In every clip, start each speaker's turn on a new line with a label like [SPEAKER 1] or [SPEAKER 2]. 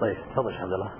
[SPEAKER 1] طيب تفضل عبد الله.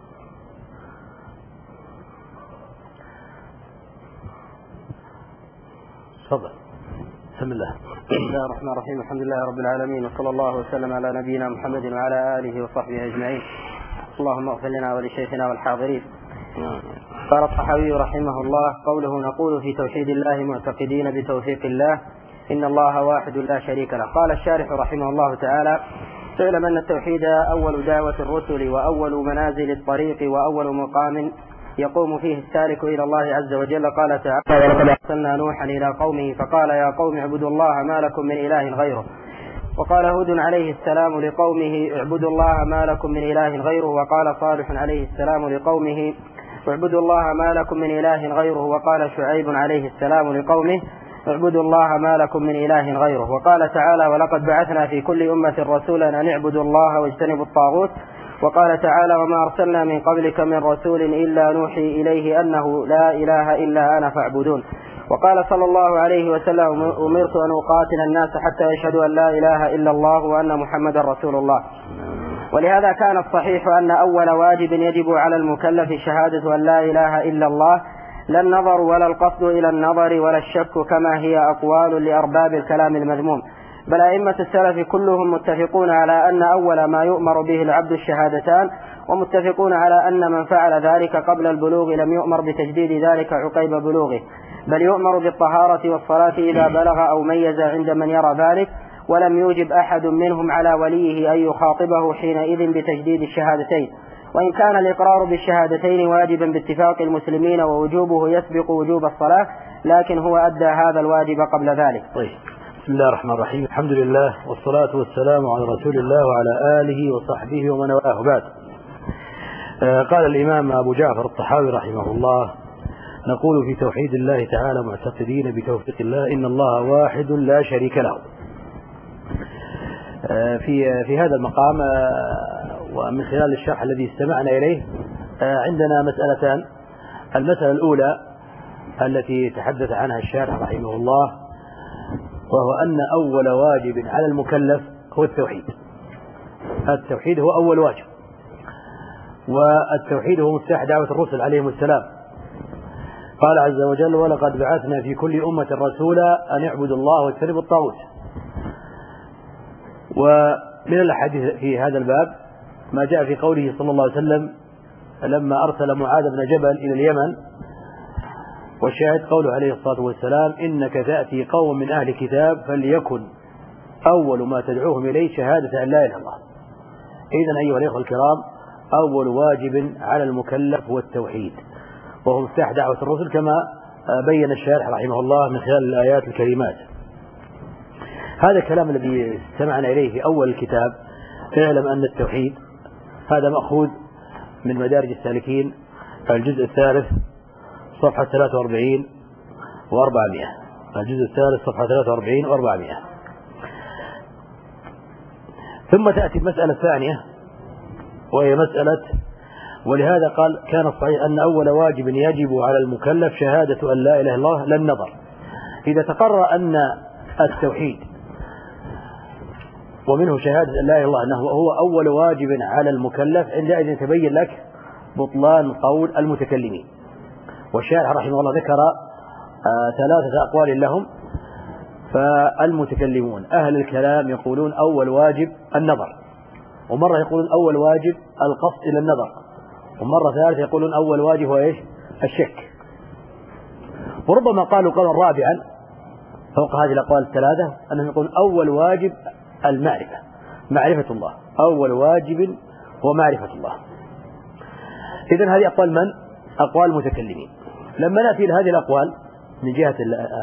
[SPEAKER 1] تفضل. بسم الله.
[SPEAKER 2] بسم الله الرحمن الرحيم. الحمد لله رب العالمين، وصلى الله وسلم على نبينا محمد وعلى آله وصحبه أجمعين. اللهم اغفر لنا ولشيخنا والحاضرين. قال الطحاوي رحمه الله: قوله نقول في توحيد الله معتقدين بتوفيق الله إن الله واحد لا شريك له. قال الشارح رحمه الله تعالى: اعلم أن التوحيد أول دعوة الرسل وأول منازل الطريق وأول مقام يقوم فيه السالك إلى الله عز وجل. قال تعالى: ولقد أرسلنا نوحا إلى قومه فقال يا قوم اعبدوا الله ما لكم من إله غيره. وقال هود عليه السلام لقومه اعبدوا الله ما لكم من إله غيره. وقال صالح عليه السلام لقومه اعبدوا الله ما لكم من إله غيره. وقال شعيب عليه السلام لقومه اعبدوا الله ما لكم من إله غيره. وقال تعالى: ولقد بعثنا في كل أمة رسولا أن اعبدوا الله واجتنبوا الطاغوت. وقال تعالى: وما أرسلنا من قبلك من رسول إلا نوحي إليه أنه لا إله إلا أنا فاعبدون. وقال صلى الله عليه وسلم: أمرت أن أقاتل الناس حتى يشهدوا أن لا إله إلا الله وأن محمدا رسول الله. ولهذا كان الصحيح أن أول واجب يجب على المكلف شهادة أن لا إله إلا الله، لا النظر ولا القصد إلى النظر ولا الشك كما هي أقوال لأرباب الكلام المذموم، بل أئمة السلف كلهم متفقون على أن أول ما يؤمر به العبد الشهادتان، ومتفقون على أن من فعل ذلك قبل البلوغ لم يؤمر بتجديد ذلك عقيب بلوغه، بل يؤمر بالطهارة والصلاة إذا بلغ أو ميز عند من يرى ذلك، ولم يوجب أحد منهم على وليه أن يخاطبه حينئذ بتجديد الشهادتين، وإن كان الإقرار بالشهادتين واجبا باتفاق المسلمين ووجوبه يسبق وجوب الصلاة، لكن هو أدى هذا الواجب قبل ذلك.
[SPEAKER 1] طيب. بسم الله الرحمن الرحيم. الحمد لله والصلاة والسلام على رسول الله وعلى آله وصحبه ومن والاه. بعد. قال الإمام أبو جعفر الطحاوي رحمه الله: نقول في توحيد الله تعالى معتقدين بتوفيق الله إن الله واحد لا شريك له. في هذا المقام ومن خلال الشرح الذي استمعنا إليه عندنا مسألتان. المسألة الأولى التي تحدث عنها الشارح رحمه الله، وهو أن أول واجب على المكلف هو التوحيد. التوحيد هو أول واجب، والتوحيد هو مفتاح دعوة الرسل عليهم السلام. قال عز وجل: ولقد بعثنا في كل أمة رسولا أن اعبدوا الله واجتنبوا الطاغوت. ومن الحديث في هذا الباب ما جاء في قوله صلى الله عليه وسلم لما أرسل معاذ بن جبل إلى اليمن، والشاهد قوله عليه الصلاة والسلام: إنك تأتي قوم من أهل كتاب فليكن أول ما تدعوهم إليه شهادة أن لا إله إلا الله. إذن أيها الأخوة الكرام، أول واجب على المكلف هو التوحيد، وهو مفتاح دعوة الرسل كما بين الشارح رحمه الله من خلال الآيات الكريمات. هذا الكلام الذي استمعنا إليه في أول الكتاب: اعلم أن التوحيد، هذا مأخوذ من مدارج السالكين الجزء الثالث صفحة 43 و400. الجزء الثالث صفحة 43 و400. ثم تأتي المسألة الثانية وهي مسألة: ولهذا قال كان الصحيح أن أول واجب يجب على المكلف شهادة أن لا إله إلا الله لا النظر. إذا تقرر أن التوحيد ومنه شهادة أن لا إله إلا الله أنه هو أول واجب على المكلف، عندئذ يتبين لك بطلان قول المتكلمين. والشارح رحمه الله ذكر 3 أقوال لهم. فالمتكلمون أهل الكلام يقولون أول واجب النظر، ومرة يقولون أول واجب القصد إلى النظر، ومرة ثالثة يقولون أول واجب هو إيش؟ الشك. وربما قالوا قولا رابعا فوق هذه الأقوال الثلاثة، أنهم يقولون أول واجب المعرفة، معرفة الله، أول واجب هو معرفة الله. إذن هذه أقوال من؟ أقوال المتكلمين. لما نأتي لهذه الأقوال من جهة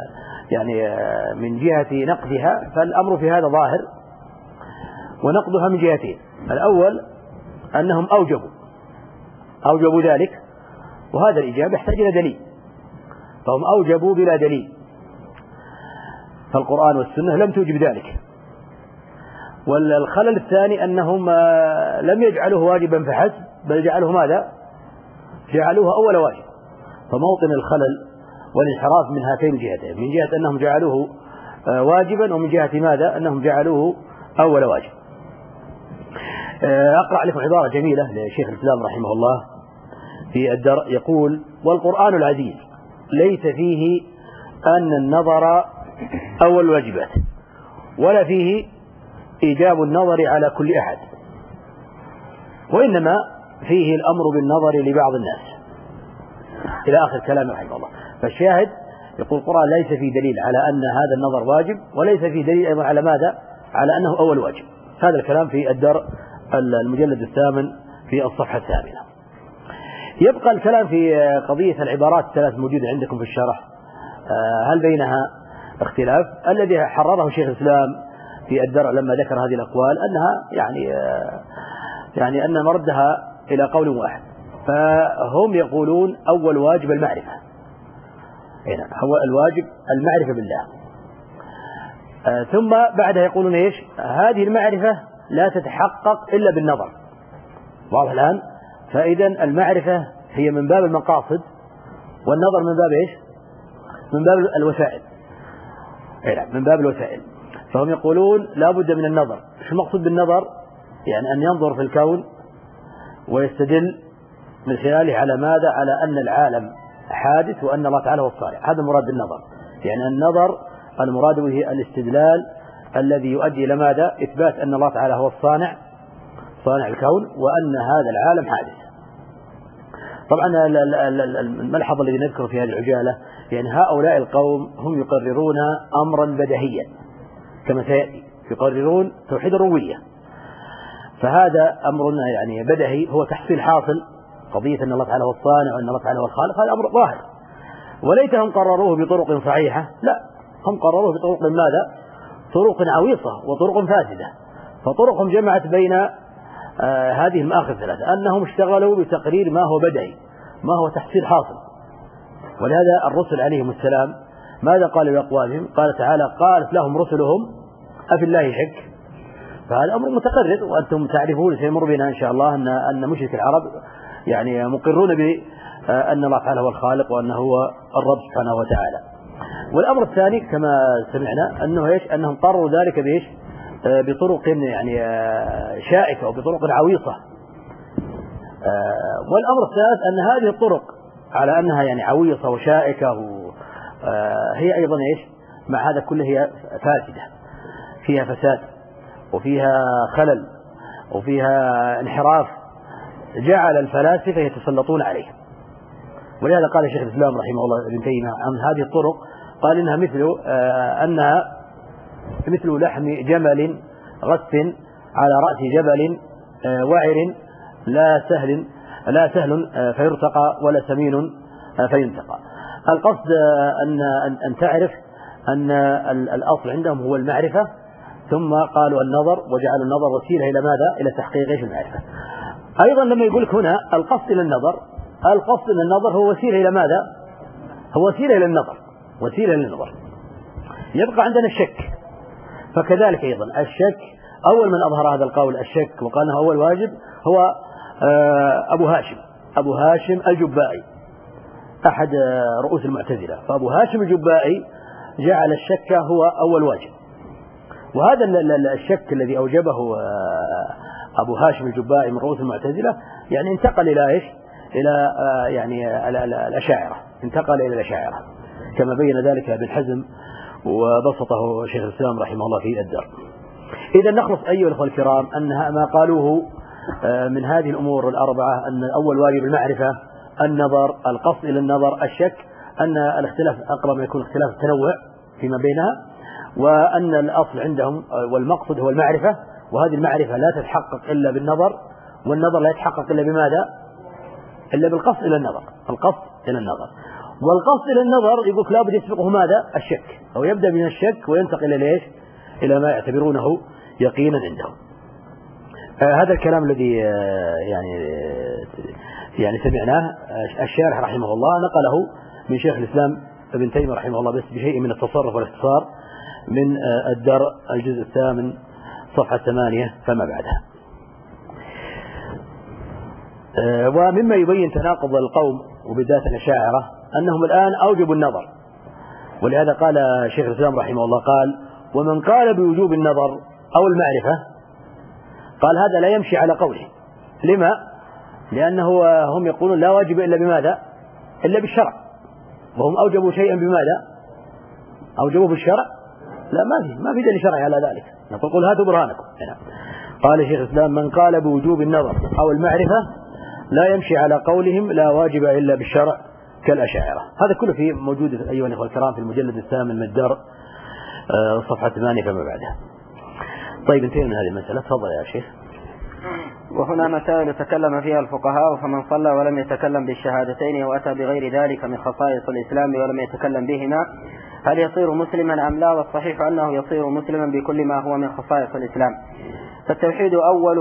[SPEAKER 1] من جهة نقدها، فالأمر في هذا ظاهر، ونقدها من جهتين. الأول أنهم أوجبوا ذلك، وهذا الإجابة يحتاج إلى دليل، فهم أوجبوا بلا دليل، فالقرآن والسنة لم توجب ذلك. والخلل الثاني أنهم لم يجعلوه واجبا فحسب، بل جعلوه ماذا؟ جعلوه أول واجب. فموطن الخلل والانحراف من هاتين الجهتين، من جهة أنهم جعلوه واجبا، ومن جهة ماذا؟ أنهم جعلوه أول واجب. أقرأ لكم عبارة جميلة لشيخ الإسلام رحمه الله في الدرء، يقول: والقرآن العزيز ليس فيه أن النظر أول الواجبات، ولا فيه إيجاب النظر على كل أحد، وإنما فيه الأمر بالنظر لبعض الناس، إلى آخر كلام رحمه الله. فالشاهد يقول القرآن ليس فيه دليل على أن هذا النظر واجب، وليس فيه دليل أيضا على ماذا؟ على أنه أول واجب. هذا الكلام في الدرء المجلد 8 في الصفحة 8. يبقى الكلام في قضية العبارات الثلاث موجودة عندكم في الشرح، هل بينها اختلاف؟ الذي حرره شيخ الإسلام في الدرء لما ذكر هذه الأقوال أنها يعني أن مردها إلى قول واحد، فهم يقولون أول واجب المعرفة، هو الواجب المعرفة بالله، ثم بعدها يقولون إيش؟ هذه المعرفة لا تتحقق إلا بالنظر. واضح الآن؟ فإذا المعرفة هي من باب المقاصد، والنظر من باب إيش؟ من باب الوسائل. من باب الوسائل. فهم يقولون لا بد من النظر. شو المقصود بالنظر؟ يعني أن ينظر في الكون ويستدل من خلاله على ماذا؟ على أن العالم حادث وأن الله تعالى هو الصانع. هذا المراد بالنظر. يعني النظر المراد به الاستدلال الذي يؤدي إلى ماذا؟ إثبات أن الله تعالى هو الصانع، صانع الكون، وأن هذا العالم حادث. طبعا الملحظ الذي نذكره في هذه العجالة، يعني هؤلاء القوم هم يقررون أمرا بديهيا كما سيأتي، يقررون توحيد الربوبية، فهذا أمر يعني بديهي، هو تحصيل حاصل قضية أن الله تعالى هو الصانع وأن الله تعالى هو الخالق، هذا أمر ظاهر. وليتهم قرروه بطرق صحيحة، لا، هم قرروه بطرق ماذا؟ طرق عويصة وطرق فاسدة. فطرقهم جمعت بين هذه المآخذ الثلاثة، أنهم اشتغلوا بتقرير ما هو بديهي، ما هو تحصيل حاصل. ولهذا الرسل عليهم السلام ماذا قالوا لأقوامهم؟ قال تعالى: قالت لهم رسلهم أفي الله شك. فهذا أمر متقرر، وأنتم تعرفون سيمر بنا إن شاء الله أن مشرك العرب يعني مقرون بأن الله تعالى هو الخالق وأنه هو الرب سبحانه وتعالى. والأمر الثاني كما سمعنا أنه إيش؟ أنهم قرروا ذلك بإيش؟ بطرق يعني شائكة وبطرق عويصة. والأمر الثالث أن هذه الطرق على أنها يعني عويصة وشائكة هي أيضا إيش؟ مع هذا كله هي فاسدة، فيها فساد وفيها خلل وفيها انحراف، جعل الفلاسفة يتسلطون عليه. ولهذا قال شيخ الإسلام رحمه الله ابن تيمية عن هذه الطرق، قال إنها أنها مثل لحم جمل غث على رأس جبل وعر لا سهل فيرتقى ولا سمين فينتقى. القصد أن تعرف أن الأصل عندهم هو المعرفة، ثم قالوا النظر، وجعلوا النظر وسيلة إلى ماذا؟ إلى تحقيق المعرفة. أيضا لما يقول لك هنا القصد إلى النظر، القصد إلى النظر هو وسيلة إلى ماذا؟ هو وسيلة إلى النظر، وسيلة إلى النظر. يبقى عندنا الشك، فكذلك أيضا الشك أول من أظهر هذا القول الشك وقال أنه أول واجب هو أبو هاشم الجبائي، أحد رؤوس المعتزلة. فأبو هاشم الجبائي جعل الشك هو أول واجب، وهذا الشك الذي أوجبه أبو هاشم الجبائي من رؤوس المعتزلة يعني انتقل إلى إيش؟ إلى يعني الأشاعرة، انتقل إلى الأشاعرة كما بين ذلك ابن حزم وبسطه شيخ الإسلام رحمه الله في الدرء. إذا نخلص أيها الأخوة الكرام أن ما قالوه من هذه الأمور الأربعة، أن الأول واجب المعرفة، النظر، القصد إلى النظر، الشك، أن الاختلاف أقرب ما يكون اختلاف التنوع فيما بينها، وأن الأصل عندهم والمقصد هو المعرفة، وهذه المعرفة لا تتحقق إلا بالنظر، والنظر لا يتحقق إلا بماذا؟ إلا بالقصد إلى النظر، القصد إلى النظر. والقصد إلى النظر يقول لابد يسبقه ماذا؟ الشك، أو يبدأ من الشك وينتقل إلى إيش؟ إلى ما يعتبرونه يقينا عندهم. هذا الكلام الذي يعني سمعناه الشارح رحمه الله نقله من شيخ الإسلام ابن تيمية رحمه الله بس بشيء من التصرف والاختصار من الدرء الجزء 8 صفحة 8 فما بعدها. ومما يبين تناقض القوم وبالذات الأشاعرة أنهم الآن أوجبوا النظر، ولهذا قال شيخ الإسلام رحمه الله قال: ومن قال بوجوب النظر أو المعرفة قال هذا لا يمشي على قوله. لما؟ لأنه هم يقولون لا واجب إلا بماذا؟ إلا بالشرع، وهم أوجبوا شيئا بماذا؟ أوجبوا بالشرع؟ لا، ما في دليل شرعي على ذلك. نقول هاتوا برهانكم. قال شيخ الإسلام: من قال بوجوب النظر أو المعرفة لا يمشي على قولهم لا واجب إلا بالشرع كالأشاعرة. هذا كله في موجود أيها الأخوة الكرام في المجلد الثامن من الدار صفحة 8 فما بعدها. طيب انتهينا من هذه المسألة. تفضل يا شيخ.
[SPEAKER 2] وهنا مسائل تكلم فيها الفقهاء، فمن صلى ولم يتكلم بالشهادتين وأتى بغير ذلك من خصائص الإسلام ولم يتكلم بهما هل يصير مسلما أم لا؟ والصحيح أنه يصير مسلما بكل ما هو من خصائص الإسلام. فالتوحيد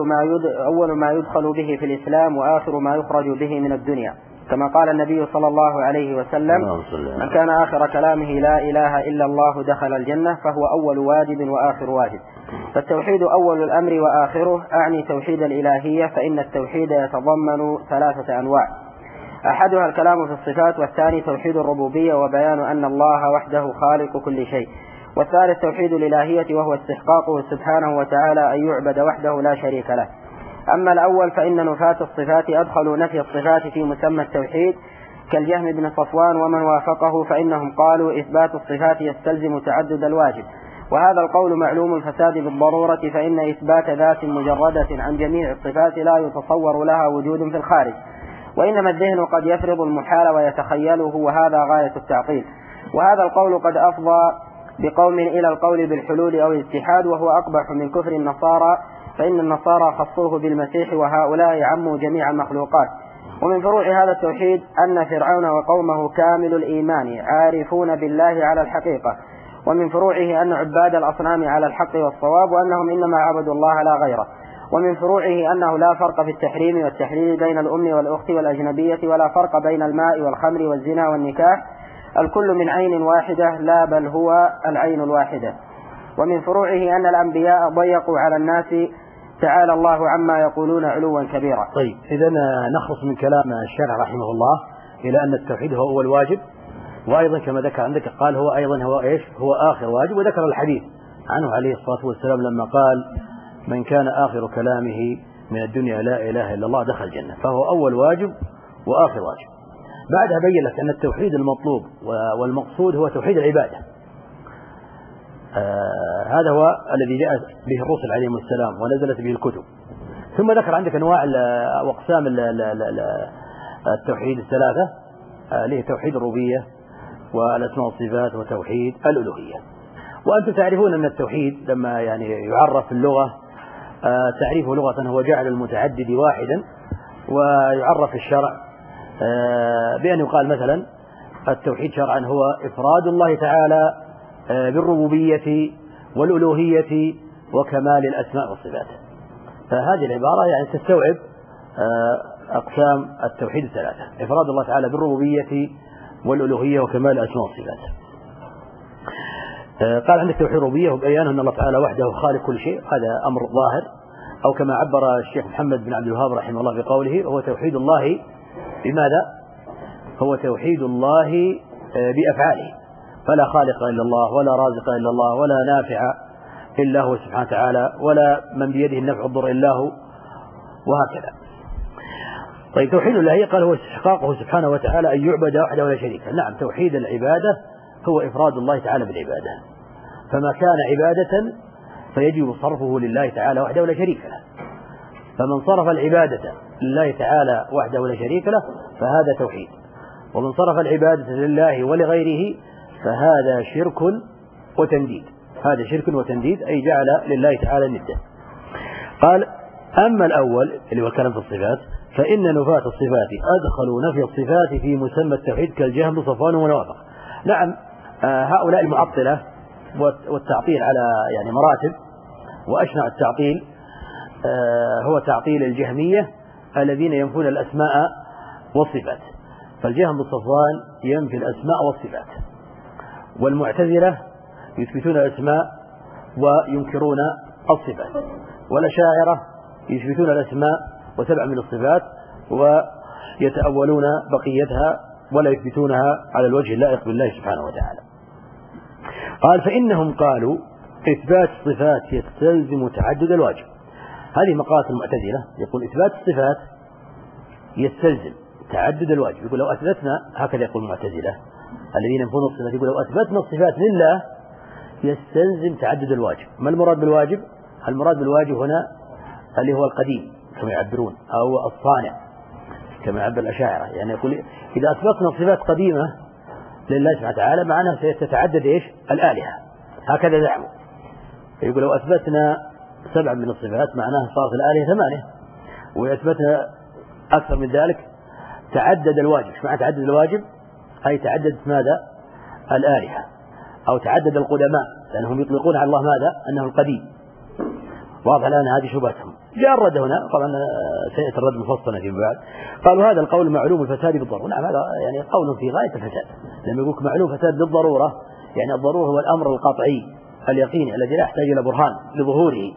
[SPEAKER 2] أول ما يدخل به في الإسلام وآخر ما يخرج به من الدنيا، كما قال النبي صلى الله عليه وسلم: من كان آخر كلامه لا إله إلا الله دخل الجنة، فهو أول واجب وآخر واجب. فالتوحيد أول الأمر وآخره، أعني توحيد الإلهية، فإن التوحيد يتضمن 3 أنواع: أحدها الكلام في الصفات، والثاني توحيد الربوبية وبيان أن الله وحده خالق كل شيء، والثالث توحيد الإلهية وهو استحقاقه سبحانه وتعالى أن يعبد وحده لا شريك له. أما الأول فإن نفاة الصفات أدخلوا نفي الصفات في مسمى التوحيد كالجهم بن صفوان ومن وافقه، فإنهم قالوا إثبات الصفات يستلزم تعدد الواجب، وهذا القول معلوم الفساد بالضرورة، فإن إثبات ذات مجردة عن جميع الصفات لا يتصور لها وجود في الخارج، وإنما الذهن قد يفرض المحال ويتخيله، وهذا غاية التعطيل. وهذا القول قد أفضى بقوم إلى القول بالحلول أو الاتحاد، وهو أقبح من كفر النصارى، فإن النصارى خصوه بالمسيح وهؤلاء عموا جميع المخلوقات. ومن فروع هذا التوحيد أن فرعون وقومه كامل الإيمان عارفون بالله على الحقيقة، ومن فروعه أن عباد الأصنام على الحق والصواب، وأنهم إنما عبدوا الله لا غيره. ومن فروعه أنه لا فرق في التحريم والتحليل بين الأم والأخت والأجنبية، ولا فرق بين الماء والخمر والزنا والنكاح، الكل من عين واحدة، لا بل هو العين الواحدة. ومن فروعه أن الأنبياء ضيقوا على الناس تعالى الله عما يقولون علوا كبيرا.
[SPEAKER 1] طيب إذن نخلص من كلام الشارع رحمه الله إلى أن التوحيد هو أول واجب، وأيضا كما ذكر عندك قال هو أيضا هو آخر واجب، وذكر الحديث عنه عليه الصلاة والسلام لما قال: من كان آخر كلامه من الدنيا لا إله إلا الله دخل الجنة، فهو أول واجب وآخر واجب. بعدها بين لك أن التوحيد المطلوب والمقصود هو توحيد العبادة. هذا هو الذي جاء به الرسل عليهم السلام ونزلت به الكتب. ثم ذكر عندك أنواع وأقسام التوحيد 3 اللي هي توحيد الربوبية والأسماء والصفات وتوحيد الألوهية. وأنتم تعرفون أن التوحيد لما يعرف في اللغة تعريفه لغة هو جعل المتعدد واحدا، ويعرف الشرع بأن يقال مثلا التوحيد شرعا هو إفراد الله تعالى بالربوبية والألوهية وكمال الأسماء والصفات. فهذه العبارة تستوعب أقسام التوحيد 3: إفراد الله تعالى بالربوبية والألوهية وكمال الأسماء والصفات. قال عندك توحيد الربوبية وبيان أن الله تعالى وحده خالق كل شيء، هذا أمر ظاهر، أو كما عبر الشيخ محمد بن عبد الوهاب رحمه الله في قوله: هو توحيد الله بماذا؟ هو توحيد الله بأفعاله، فلا خالق إلا الله، ولا رازق إلا الله، ولا نافع إلا هو سبحانه وتعالى، ولا من بيده النفع والضر إلا هو، وهكذا. طيب توحيد الله قال هو استحقاقه سبحانه وتعالى أن يعبد وحده ولا شريك له. نعم، توحيد العبادة هو إفراد الله تعالى بالعبادة، فما كان عبادة فيجب صرفه لله تعالى وحده ولا شريك له. فمن صرف العبادة لله تعالى وحده ولا شريك له فهذا توحيد، ومن صرف العبادة لله ولغيره فهذا شرك وتنديد. هذا شرك وتنديد، أي جعل لله تعالى ندا. قال: أما الأول اللي هو الكلام في الصفات فإن نفاة الصفات أدخلوا نفي الصفات في مسمى التوحيد كالجهم بصفوان ومنافق. نعم، هؤلاء المعطلة والتعطيل على مراتب، وأشنع التعطيل هو تعطيل الجهمية الذين ينفون الأسماء والصفات. فالجهم بالصفوان ينفي الأسماء والصفات، والمعتزلة يثبتون الأسماء وينكرون الصفات، والأشاعرة يثبتون الأسماء و7 من الصفات ويتأولون بقيتها ولا يثبتونها على الوجه اللائق بالله سبحانه وتعالى. قال: فإنهم قالوا إثبات الصفات يستلزم تعدد الواجب، هذه مقالة المعتزلة. يقول إثبات الصفات يستلزم تعدد الواجب. يقول لو أثبتنا، هكذا يقول المعتزلة الذين ينفون الصفات، يقول لو أثبتنا الصفات لله يستلزم تعدد الواجب. ما المراد بالواجب؟ المراد بالواجب هنا اللي هو القديم كما يعبرون، أو الصانع كما يعبر الأشاعرة. يعني يقول إذا أثبتنا صفات قديمة لله سبحانه وتعالى معناه ستتعدد إيش؟ الآلهة، هكذا زعموا. يقول لو أثبتنا 7 من الصفات معناه صارت الآلهة 8، وأثبتنا أكثر من ذلك تعدد الواجب. ايش معنى تعدد الواجب؟ أي تعددت ماذا؟ الآلهة، أو تعدد القدماء، لأنهم يطلقون على الله ماذا؟ أنه القديم. واضح الآن هذه شبهتهم. جاء الرد هنا، طبعا سيأتي الرد مفصلا فيما بعد. قالوا هذا القول معلوم الفساد بالضرورة. نعم، هذا يعني قول في غاية الفساد. لما يقولك معلوم فساد بالضرورة، يعني الضرورة هو الأمر القطعي اليقيني الذي لا يحتاج إلى برهان لظهوره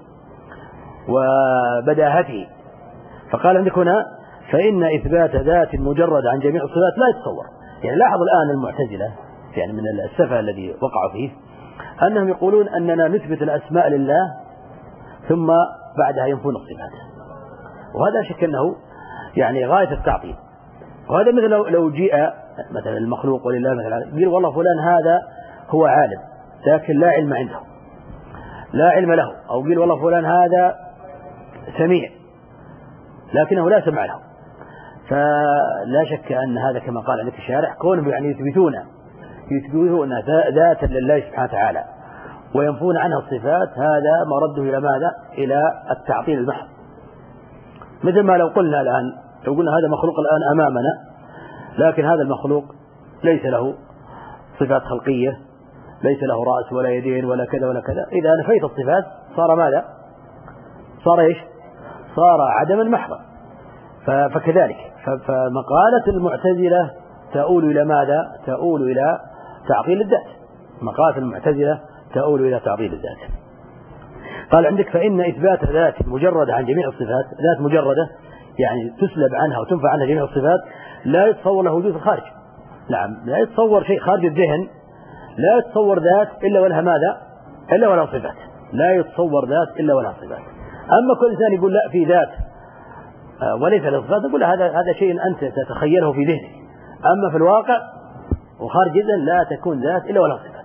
[SPEAKER 1] وبداهته. فقال عندك هنا فإن إثبات ذات مجرد عن جميع الصفات لا يتصور. يعني لاحظ الآن المعتزلة يعني من السفه الذي وقعوا فيه أنهم يقولون أننا نثبت الأسماء لله ثم بعدها ينفون الصفات، وهذا شك أنه يعني غاية التعطيل. وهذا مثل لو جاء مثلا المخلوق ولله مثلا قيل والله فلان هذا هو عالم لكن لا علم عنده، لا علم له، أو قيل والله فلان هذا سميع لكنه لا سمع له. فلا شك أن هذا كما قال عندك الشارح كونهم يعني يثبتون ذاتا لله سبحانه وتعالى وينفون عنها الصفات، هذا مرده إلى ماذا؟ إلى التعطيل المحض. مثل ما لو قلنا الآن، لو قلنا هذا مخلوق الآن أمامنا لكن هذا المخلوق ليس له صفات خلقية، ليس له رأس ولا يدين ولا كذا ولا كذا، إذا نفيت الصفات صار ماذا؟ صار إيش؟ صار عدما محضا. فكذلك فمقالة المعتزلة تؤول إلى ماذا؟ تؤول إلى تعطيل الذات. مقالة المعتزلة تؤول إلى تعطيل الذات. قال عندك فإن إثبات ذات مجردة عن جميع الصفات، ذات مجردة يعني تسلب عنها وتنفع عنها جميع الصفات، لا يتصور له وجود الخارج. نعم، لا يتصور شيء خارج الذهن، لا يتصور ذات إلا ولها ماذا؟ إلا ولها صفات. لا يتصور ذات إلا ولها صفات. أما كل إنسان يقول لا في ذات وليس له صفات، يقول هذا شيء أنت تتخيله في ذهنك، أما في الواقع وخارج الذهن لا تكون ذات إلا ولها صفات.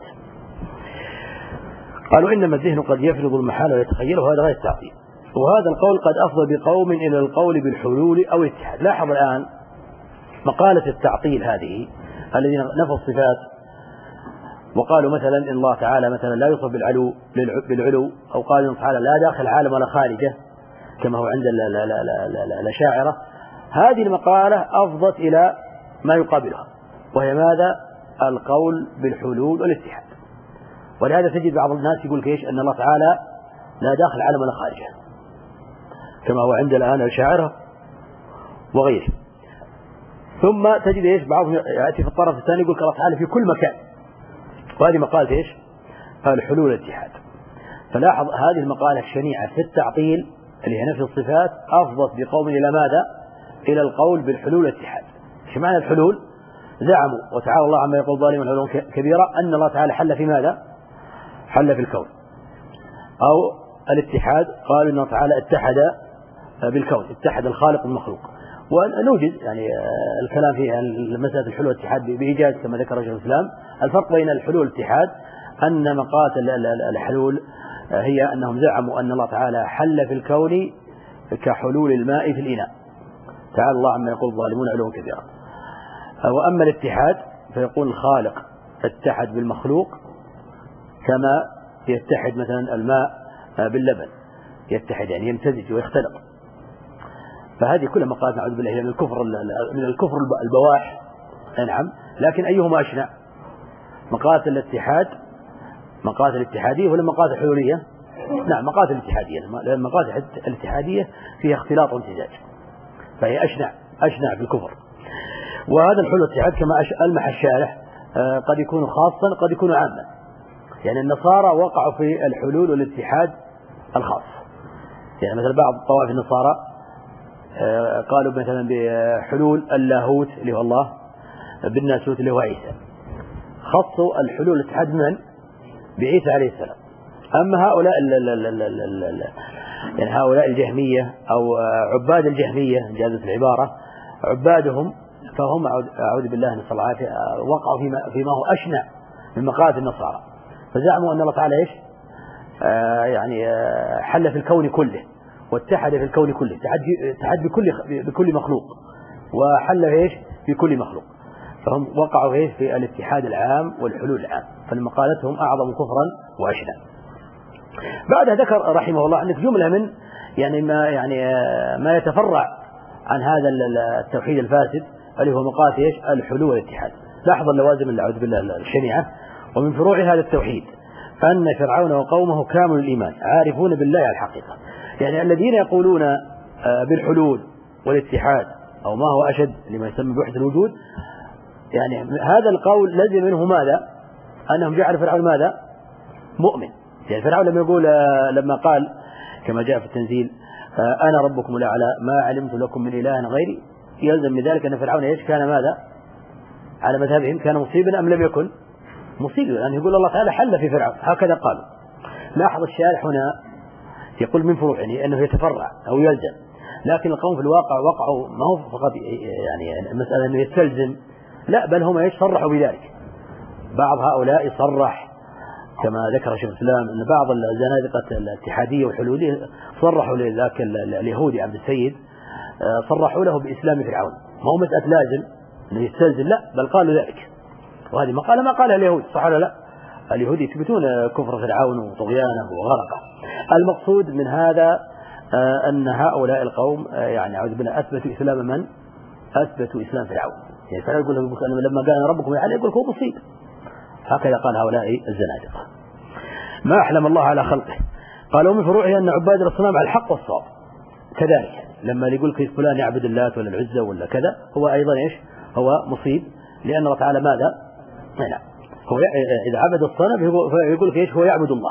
[SPEAKER 1] قالوا إنما الذهن قد يفرض المحال ويتخيله، وهذا غير التعطيل. وهذا القول قد أفضى بقوم إلى القول بالحلول أو الاتحاد. لاحظ الآن مقالة التعطيل هذه الذين نفوا الصفات وقالوا مثلا إن الله تعالى مثلا لا يوصف بالعلو، أو قالوا إن تعالى لا داخل عالم ولا خارجه كما هو عند الأشاعرة. هذه المقالة أفضت إلى ما يقابلها، وهي ماذا؟ القول بالحلول والاتحاد. ولهذا تجد بعض الناس يقول كيش أن الله تعالى لا داخل عالم ولا خارجه كما هو عند الآن الأشاعرة وغيره. ثم تجد إيش بعضهم يأتي في الطرف الثاني يقول الله تعالى في كل مكان، وهذه مقالة إيش؟ الحلول والاتحاد. فلاحظ هذه المقالة الشنيعة في التعطيل اللي هي نفي الصفات أفضت بقوم إلى ماذا؟ إلى القول بالحلول والاتحاد. ايش معنى الحلول؟ زعموا وتعالى الله عما يقول ظالم علوا كبيرة أن الله تعالى حل في ماذا؟ حل في الكون. أو الاتحاد قالوا أن الله تعالى اتحد بالكون، اتحد الخالق بالمخلوق. ونوجد يعني الكلام في مسألة الحلول والاتحاد بإيجاز كما ذكر شيخ الإسلام. الفرق بين الحلول والاتحاد أن مقاتل الحلول هي أنهم زعموا أن الله تعالى حل في الكون كحلول الماء في الإناء، تعالى الله عما يقول الظالمون علوا كبيرا. وأما الاتحاد فيقول الخالق اتحد بالمخلوق كما يتحد مثلا الماء باللبن، يتحد يعني يمتزج ويختلط. فهذه كلها مقالات نعوذ بالله من الكفر البواح. نعم، لكن أيهما أشنع؟ مقالات الاتحاد مقالات الاتحادية ولا مقالات الحلولية؟ نعم، مقالات الاتحادية، لأن مقالات الاتحادية فيها اختلاط وامتزاج، فهي أشنع في الكفر. وهذا الحلول والاتحاد كما ألمح الشارح قد يكون خاصا قد يكون عاما. يعني النصارى وقعوا في الحلول والاتحاد الخاص. يعني مثلا بعض طوائف النصارى قالوا مثلا بحلول اللاهوت اللي هو الله بالناسوت اللي هو عيسى، خصوا الحلول والاتحاد من؟ بعيسى عليه السلام. أما هؤلاء يعني هؤلاء الجهمية أو عباد الجهمية جازت العبارة، عبادهم فهم أعوذ بالله نسأل الله العافية وقعوا فيما هو أشنع من مقالة النصارى، فزعموا أن الله تعالى إيش يعني حل في الكون كله واتحد في الكون كله، اتحد بكل مخلوق وحل إيش في كل مخلوق، فهم وقعوا إيش في الاتحاد العام والحلول العام، فمقالتهم أعظم كفرا وأشنع. بعدها ذكر رحمه الله أن جملة من ما يتفرع عن هذا التوحيد الفاسد اللي هو مقالة إيش الحلول والاتحاد. لاحظ اللوازم اللي أعوذ بالله الشنيعة. ومن فروع هذا التوحيد أن فرعون وقومه كامل الإيمان عارفون بالله على الحقيقة، يعني الذين يقولون بالحلول والاتحاد أو ما هو أشد لما يسمى بوحدة الوجود، يعني هذا القول لازم منه ماذا؟ أنهم جعلوا فرعون ماذا؟ مؤمن. يعني فرعون لما قال كما جاء في التنزيل أنا ربكم الأعلى ما علمت لكم من إله غيري، يلزم من ذلك أن فرعون إيش كان ماذا؟ على مذهبهم كان مصيبا أم لم يكن مصيبا؟ لأن يقول الله تعالى حل في فرعون، هكذا قالوا. لاحظ الشارح هنا يقول من فروع يعني أنه يتفرع أو يلزم، لكن القوم في الواقع وقعوا ما هو فقط يعني المسألة أنه يستلزم، لا بل هم إيش صرحوا بذلك. بعض هؤلاء صرح كما ذكر شيخ الإسلام أن بعض الزنادقة الاتحادية والحلولية صرحوا لذاك اليهودي عبد السيد، صرحوا له بإسلام فرعون، ما هو مسألة لازم أنه يستلزم، لا بل قالوا ذلك. وهذه مقالة ما قالها اليهود، صح ولا لا؟ اليهود يثبتون كفر فرعون وطغيانه وغرقه. المقصود من هذا أن هؤلاء القوم يعني أعوذ بالله أثبتوا إسلام من؟ أثبتوا إسلام فرعون. يعني فرعون يقول لما قال ربكم يحل يقول هو مصيب، هكذا قال هؤلاء الزنادقة. ما أحلم الله على خلقه. قالوا من فروعه أن عباد الأصنام على الحق والصواب، كذلك لما يقول فلان يعبد اللات ولا العزة ولا كذا هو أيضا إيش هو مصيب، لأن الله تعالى ماذا؟ لا هو إذا عبد الصنم يقول إيش هو يعبد الله.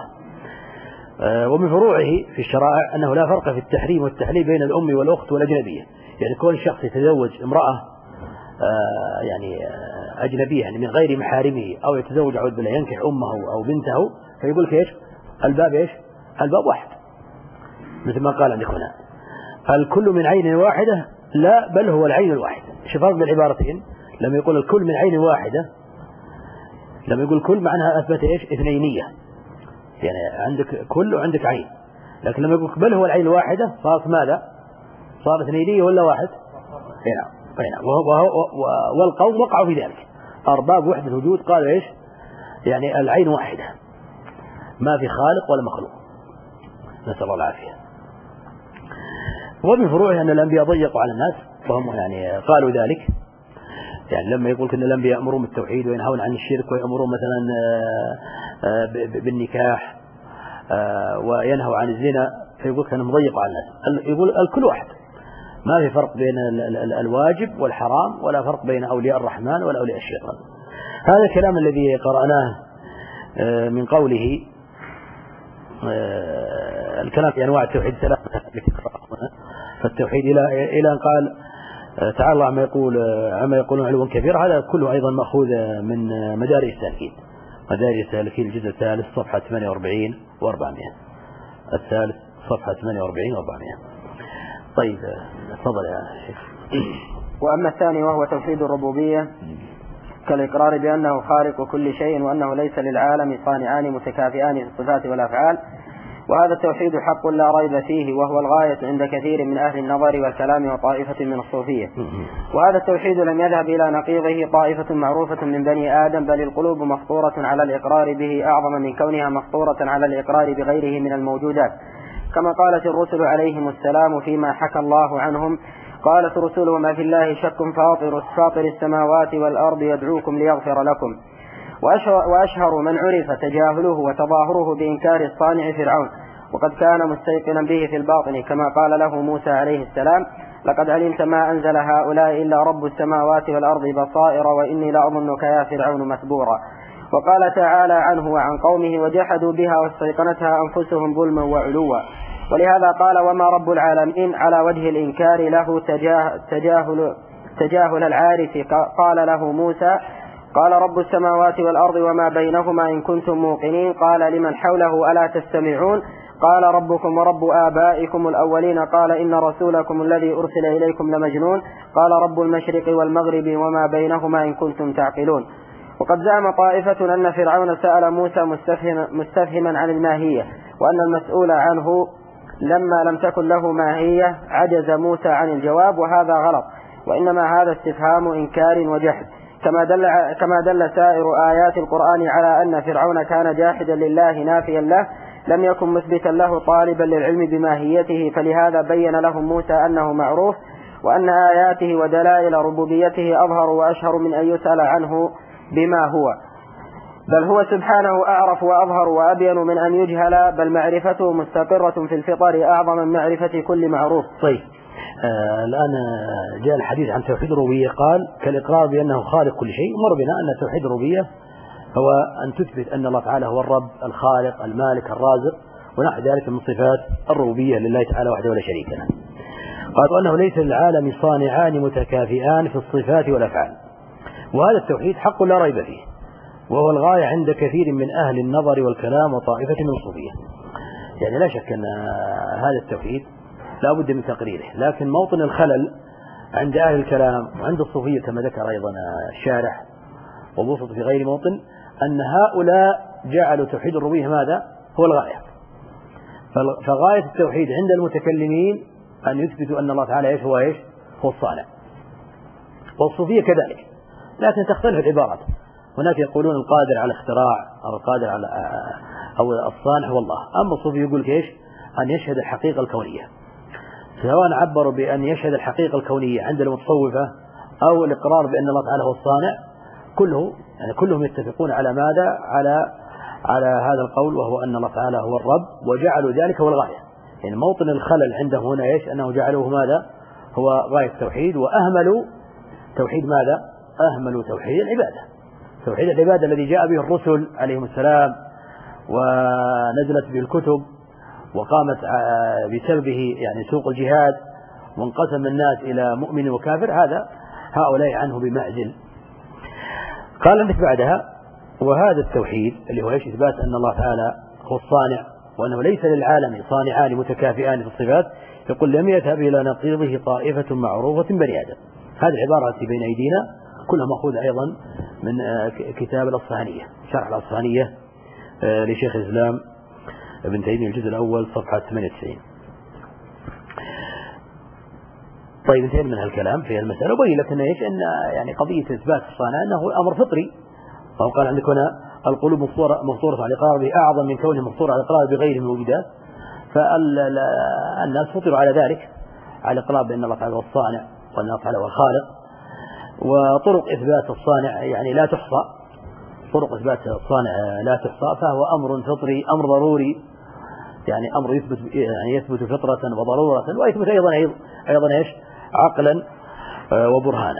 [SPEAKER 1] ومن فروعه في الشرائع أنه لا فرق في التحريم والتحليل بين الأم والأخت والأجنبية، يعني كون شخص يتزوج امرأة يعني أجنبية يعني من غير محارمه أو يتزوج عود بالله ينكح أمه أو بنته، فيقول إيش الباب إيش الباب واحد، مثل ما قال عندك هنا الكل من عين واحدة، لا بل هو العين الواحدة. شوف فرق بالعبارتين، لما يقول الكل من عين واحدة، لما يقول كل معناها أثبت إيش اثنينية، يعني عندك كل وعندك عين، لكن لما يقول بل هو العين الواحدة صارت ماذا؟ صارت اثنينية ولا واحد؟ هنا والقوم وقعوا في ذلك، أرباب وحدة الوجود قالوا إيش يعني العين واحدة ما في خالق ولا مخلوق، نسأل الله العافية. ومن فروعه أن الأنبياء ضيقوا على الناس، وهم يعني قالوا ذلك، يعني لما يقول أن الأنبياء يأمرون بالتوحيد وينهون عن الشرك ويأمرون مثلا بالنكاح وينهوا عن الزنا، فيقول أنهم ضيقوا على الناس، يقول الكل واحد، ما في فرق بين الواجب والحرام ولا فرق بين أولياء الرحمن ولا أولياء الشيطان. هذا الكلام الذي قرأناه من قوله الكلام في أنواع التوحيد ثلاثة التي قرأناها، فالتوحيد إلى أن قال تعالى عما يقولون علوا كبير، هذا كله أيضا مأخوذ من مدارج السالكين، مدارج السالكين الجزء الثالث صفحة 48 و400، الثالث صفحة 48 و400. طيب تفضل يا شيخ.
[SPEAKER 2] وأما الثاني وهو توحيد الربوبية كالإقرار بأنه خالق كل شيء وأنه ليس للعالم صانعان متكافئان في الصفات والأفعال، وهذا التوحيد حق لا ريب فيه، وهو الغاية عند كثير من أهل النظر والكلام وطائفة من الصوفية. وهذا التوحيد لم يذهب إلى نقيضه طائفة معروفة من بني آدم، بل القلوب مفطورة على الإقرار به أعظم من كونها مفطورة على الإقرار بغيره من الموجودات، كما قالت الرسل عليهم السلام فيما حكى الله عنهم، قالت الرسل وما في الله شك فاطر السماوات والأرض يدعوكم ليغفر لكم. وأشهر من عرف تجاهله وتظاهره بإنكار الصانع فرعون، وقد كان مستيقنا به في الباطن، كما قال له موسى عليه السلام لقد علمت ما أنزل هؤلاء إلا رب السماوات والأرض بصائر وإني لأظنك يا فرعون مثبورا. وقال تعالى عنه وعن قومه وجحدوا بها واستيقنتها أنفسهم ظلما وعلوا. ولهذا قال وما رب العالمين على وجه الإنكار له تجاهل العارف. قال له موسى قال رب السماوات والأرض وما بينهما إن كنتم موقنين، قال لمن حوله ألا تستمعون، قال ربكم ورب آبائكم الأولين قال إن رسولكم الذي أرسل إليكم لمجنون قال رب المشرق والمغرب وما بينهما إن كنتم تعقلون. وقد زعم طائفة أن فرعون سأل موسى مستفهما عن الماهية، وأن المسؤول عنه لما لم تكن له ماهية عجز موسى عن الجواب، وهذا غلط، وإنما هذا استفهام إنكار وجحد، كما دل سائر آيات القرآن على أن فرعون كان جاحدا لله نافيا له، لم يكن مثبتا له طالبا للعلم بماهيته، فلهذا بين لهم موسى أنه معروف، وأن آياته ودلائل ربوبيته أظهر وأشهر من أن يسأل عنه بما هو، بل هو سبحانه أعرف وأظهر وأبين من أن يجهل، بل معرفته مستقرة في الفطر أعظم من معرفة كل معروف.
[SPEAKER 1] طيب الآن جاء الحديث عن توحيد الربوبية، قال كالإقرار بأنه خالق كل شيء. مر بنا أن توحيد الربوبية هو أن تثبت أن الله تعالى هو الرب الخالق المالك الرازق ونحو ذلك من صفات الربوبية لله تعالى وحده ولا شريك له. قال وأنه ليس للعالم صانعان متكافئان في الصفات والأفعال، وهذا التوحيد حق لا ريب فيه، وهو الغاية عند كثير من أهل النظر والكلام وطائفة من الصوفية. يعني لا شك أن هذا التوحيد لا بد من تقريره، لكن موطن الخلل عند أهل الكلام وعند الصوفية كما ذكر أيضا الشارح وبسط في غير موطن، أن هؤلاء جعلوا توحيد الربوبية ماذا هو الغاية. فغاية التوحيد عند المتكلمين أن يثبتوا أن الله تعالى هو الصانع، والصوفية كذلك، لكن تختلف العبارات. هناك يقولون القادر على اختراع أو القادر على أو الصانع هو الله، أما الصوفي يقول أن يشهد الحقيقة الكونية، سواء عبروا بأن يشهد الحقيقة الكونية عند المتصوفة أو الإقرار بأن الله تعالى هو الصانع، كلهم يتفقون على ماذا على هذا القول، وهو أن الله تعالى هو الرب، وجعلوا ذلك هو الغاية. يعني موطن الخلل عندهم هنا أنه جعلوه ماذا هو غاية التوحيد، وأهملوا توحيد ماذا أهملوا توحيد العبادة، توحيد العبادة الذي جاء به الرسل عليهم السلام ونزلت به الكتب وقامت بسببه يعني سوق الجهاد وانقسم الناس إلى مؤمن وكافر، هذا هؤلاء عنه بمعزل. قال عندك بعدها وهذا التوحيد اللي هو إثبات أن الله تعالى هو الصانع وأنه ليس للعالم صانعان متكافئان في الصفات، يقول لم يذهب إلى نقيضه طائفة معروفة بني آدم. هذه العبارة التي بين أيدينا كلها مأخوذة أيضا من كتاب الأصفهانية، شرح الأصفهانية لشيخ الإسلام ابن تيمية الجزء الأول صفحة 98. طيب انتهينا من هالكلام في المسألة، وبين لك أن يعني قضية إثبات الصانع أنه أمر فطري، وهو قال عندك هنا القلوب مفطورة على الإقرار به أعظم من كونه مفطورة على الإقرار بغيره من الوجودات، فالناس فطروا على ذلك، على الإقرار بأن الله تعالى هو الصانع وأن الله تعالى هو الخالق. وطرق إثبات الصانع يعني لا تحصى، طرق إثبات الصانع لا تحصى، فهو أمر فطري أمر ضروري، يعني أمر يثبت فطرة وضرورة، ويثبت أيضا عقلا وبرهانا.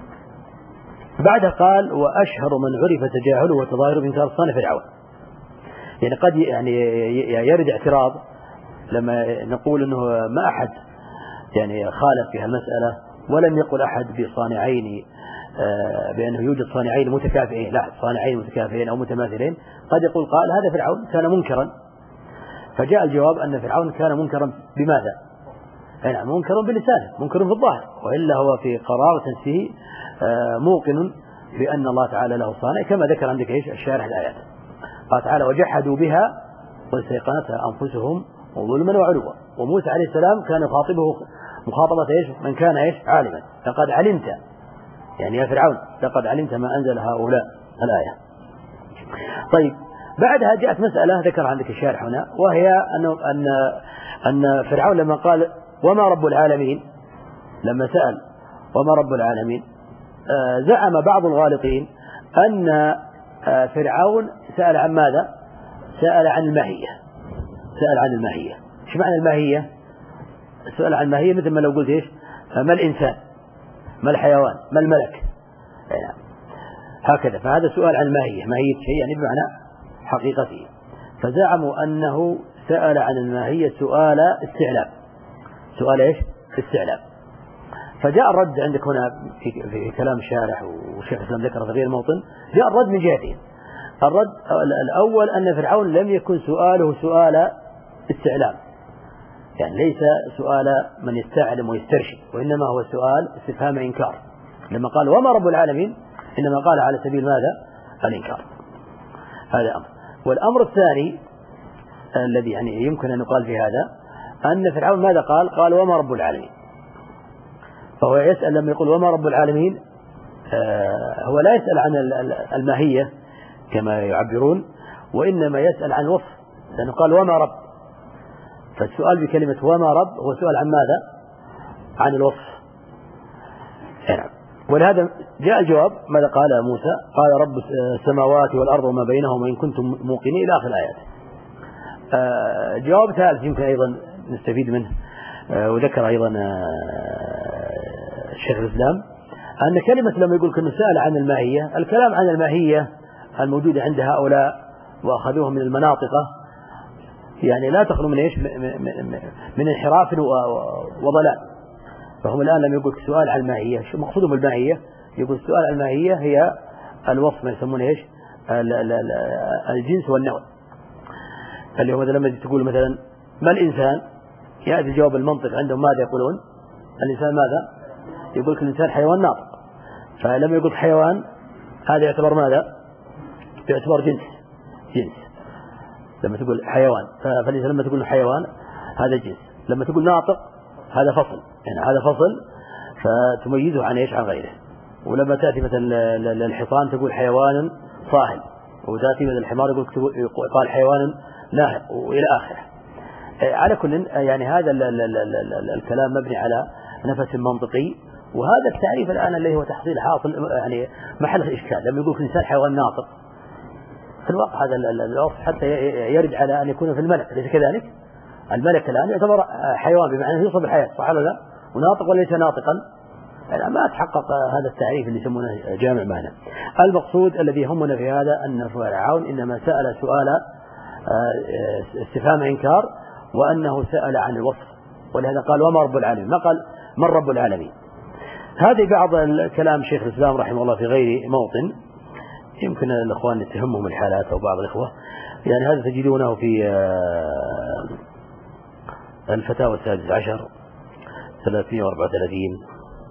[SPEAKER 1] بعد قال وأشهر من عرف تجاهله وتظاهره بإنكار الصانع فرعون. يعني قد يرد اعتراض لما نقول أنه ما أحد يعني خالف في المسألة، ولم يقل أحد بصانعين بأنه يوجد صانعين متكافئين، لا صانعين متكافئين أو متماثلين. قد يقول قال هذا فرعون كان منكرا، فجاء الجواب أن فرعون كان منكرا بماذا؟ يعني منكر بلسانه، منكر في الظاهر، وإلا هو في قرارة نفسه موقن بأن الله تعالى له صانع، كما ذكر عندك الشارح الآيات. قال تعالى وجحدوا بها واستيقنتها أنفسهم ظلما وعلوا. وموسى عليه السلام كان يخاطبه مخاطبة من كان عالما، لقد علمت يعني يا فرعون لقد علمت ما أنزل هؤلاء الآية. طيب بعدها جاءت مسألة ذكر عندك الشارح هنا، وهي أن فرعون لما قال وما رب العالمين، لما سأل وما رب العالمين، زعم بعض الغالطين أن فرعون سأل عن ماذا؟ سأل عن الماهية. سأل عن الماهية. ايش معنى الماهية؟ سأل عن الماهية مثل ما لو قلت ما الإنسان، ما الحيوان، ما الملك، هكذا. فهذا سؤال عن الماهية، ماهية شيء يعني بمعنى حقيقته. فزعموا أنه سأل عن الماهية سؤال استعلام، سؤال استعلام. فجاء الرد عندك هنا في كلام الشارح والشيخ الإسلام ذكر في غير موطن، جاء الرد من جهتين. الرد الأول أن فرعون لم يكن سؤاله سؤال استعلام، يعني ليس سؤال من يستعلم ويسترشد، وإنما هو سؤال استفهام إنكار. لما قال وما رب العالمين إنما قال على سبيل ماذا؟ الإنكار. هذا أمر. والأمر الثاني الذي يعني يمكن أن يقال في هذا أن فرعون ماذا قال؟ قال وما رب العالمين. فهو يسأل لما يقول وما رب العالمين هو لا يسأل عن الماهية كما يعبرون، وإنما يسأل عن الوصف، لأنه قال وما رب، فالسؤال بكلمة وما رب هو سؤال عن ماذا؟ عن الوصف. يعني ولهذا جاء الجواب ماذا قال موسى؟ قال رب السماوات والأرض وما بينهما إن كنتم موقنين إلى آخر الآيات. جواب ثالث يمكن أيضا نستفيد منه وذكر أيضا شيخ الإسلام أن كلمة لما يقول كأنه سأل عن الماهية، الكلام عن الماهية الموجودة عند هؤلاء وأخذوها من المناطقة يعني لا تخلو من إيش؟ من انحراف وضلال. فهم الآن لما يقول سؤال عن الماهية، شو مقصودهم بالماهية؟ يقول السؤال عن الماهية هي الوصف، ما يسمونه إيش؟ الجنس والنوع. اللي هو لما تقول مثلا ما الإنسان، يأتي الجواب المنطق عندهم ماذا يقولون؟ الإنسان ماذا؟ يقول لك الإنسان حيوان ناطق. فلما يقول حيوان هذا يعتبر ماذا؟ يعتبر جنس. لما تقول حيوان فالإنسان لما تقول حيوان هذا جنس، لما تقول ناطق هذا فصل، يعني هذا فصل فتميزه عن إيش؟ عن غيره. ولما تأتي مثلا الحصان تقول حيوان صاهل، وتأتي مثل الحمار يقال حيوان ناهق وإلى آخره. على كل يعني هذا الكلام مبني على نفس منطقي، وهذا التعريف الآن اللي هو تحصيل حاصل يعني محل الإشكال. لما يقول الإنسان حيوان ناطق في الواقع هذا الوصف حتى يرد على أن يكون في الملك، ليس كذلك؟ الملك الآن يعتبر حيوان بمعنى يوصف بالحياة، صح ولا لا؟ وناطق وليس ناطقا، يعني ما تحقق هذا التعريف اللي يسمونه جامع معنى. المقصود الذي يهمنا في هذا أن فرعون إنما سأل سؤال استفهام إنكار، وأنه سأل عن الوصف، ولهذا قال وما رب العالمين، ما قال من رب العالمين. هذه بعض الكلام شيخ الإسلام رحمه الله في غير موطن، يمكن الإخوان يتهمهم الحالات أو بعض الإخوة، يعني هذا تجدونه في الفتاوى السادس عشر 334،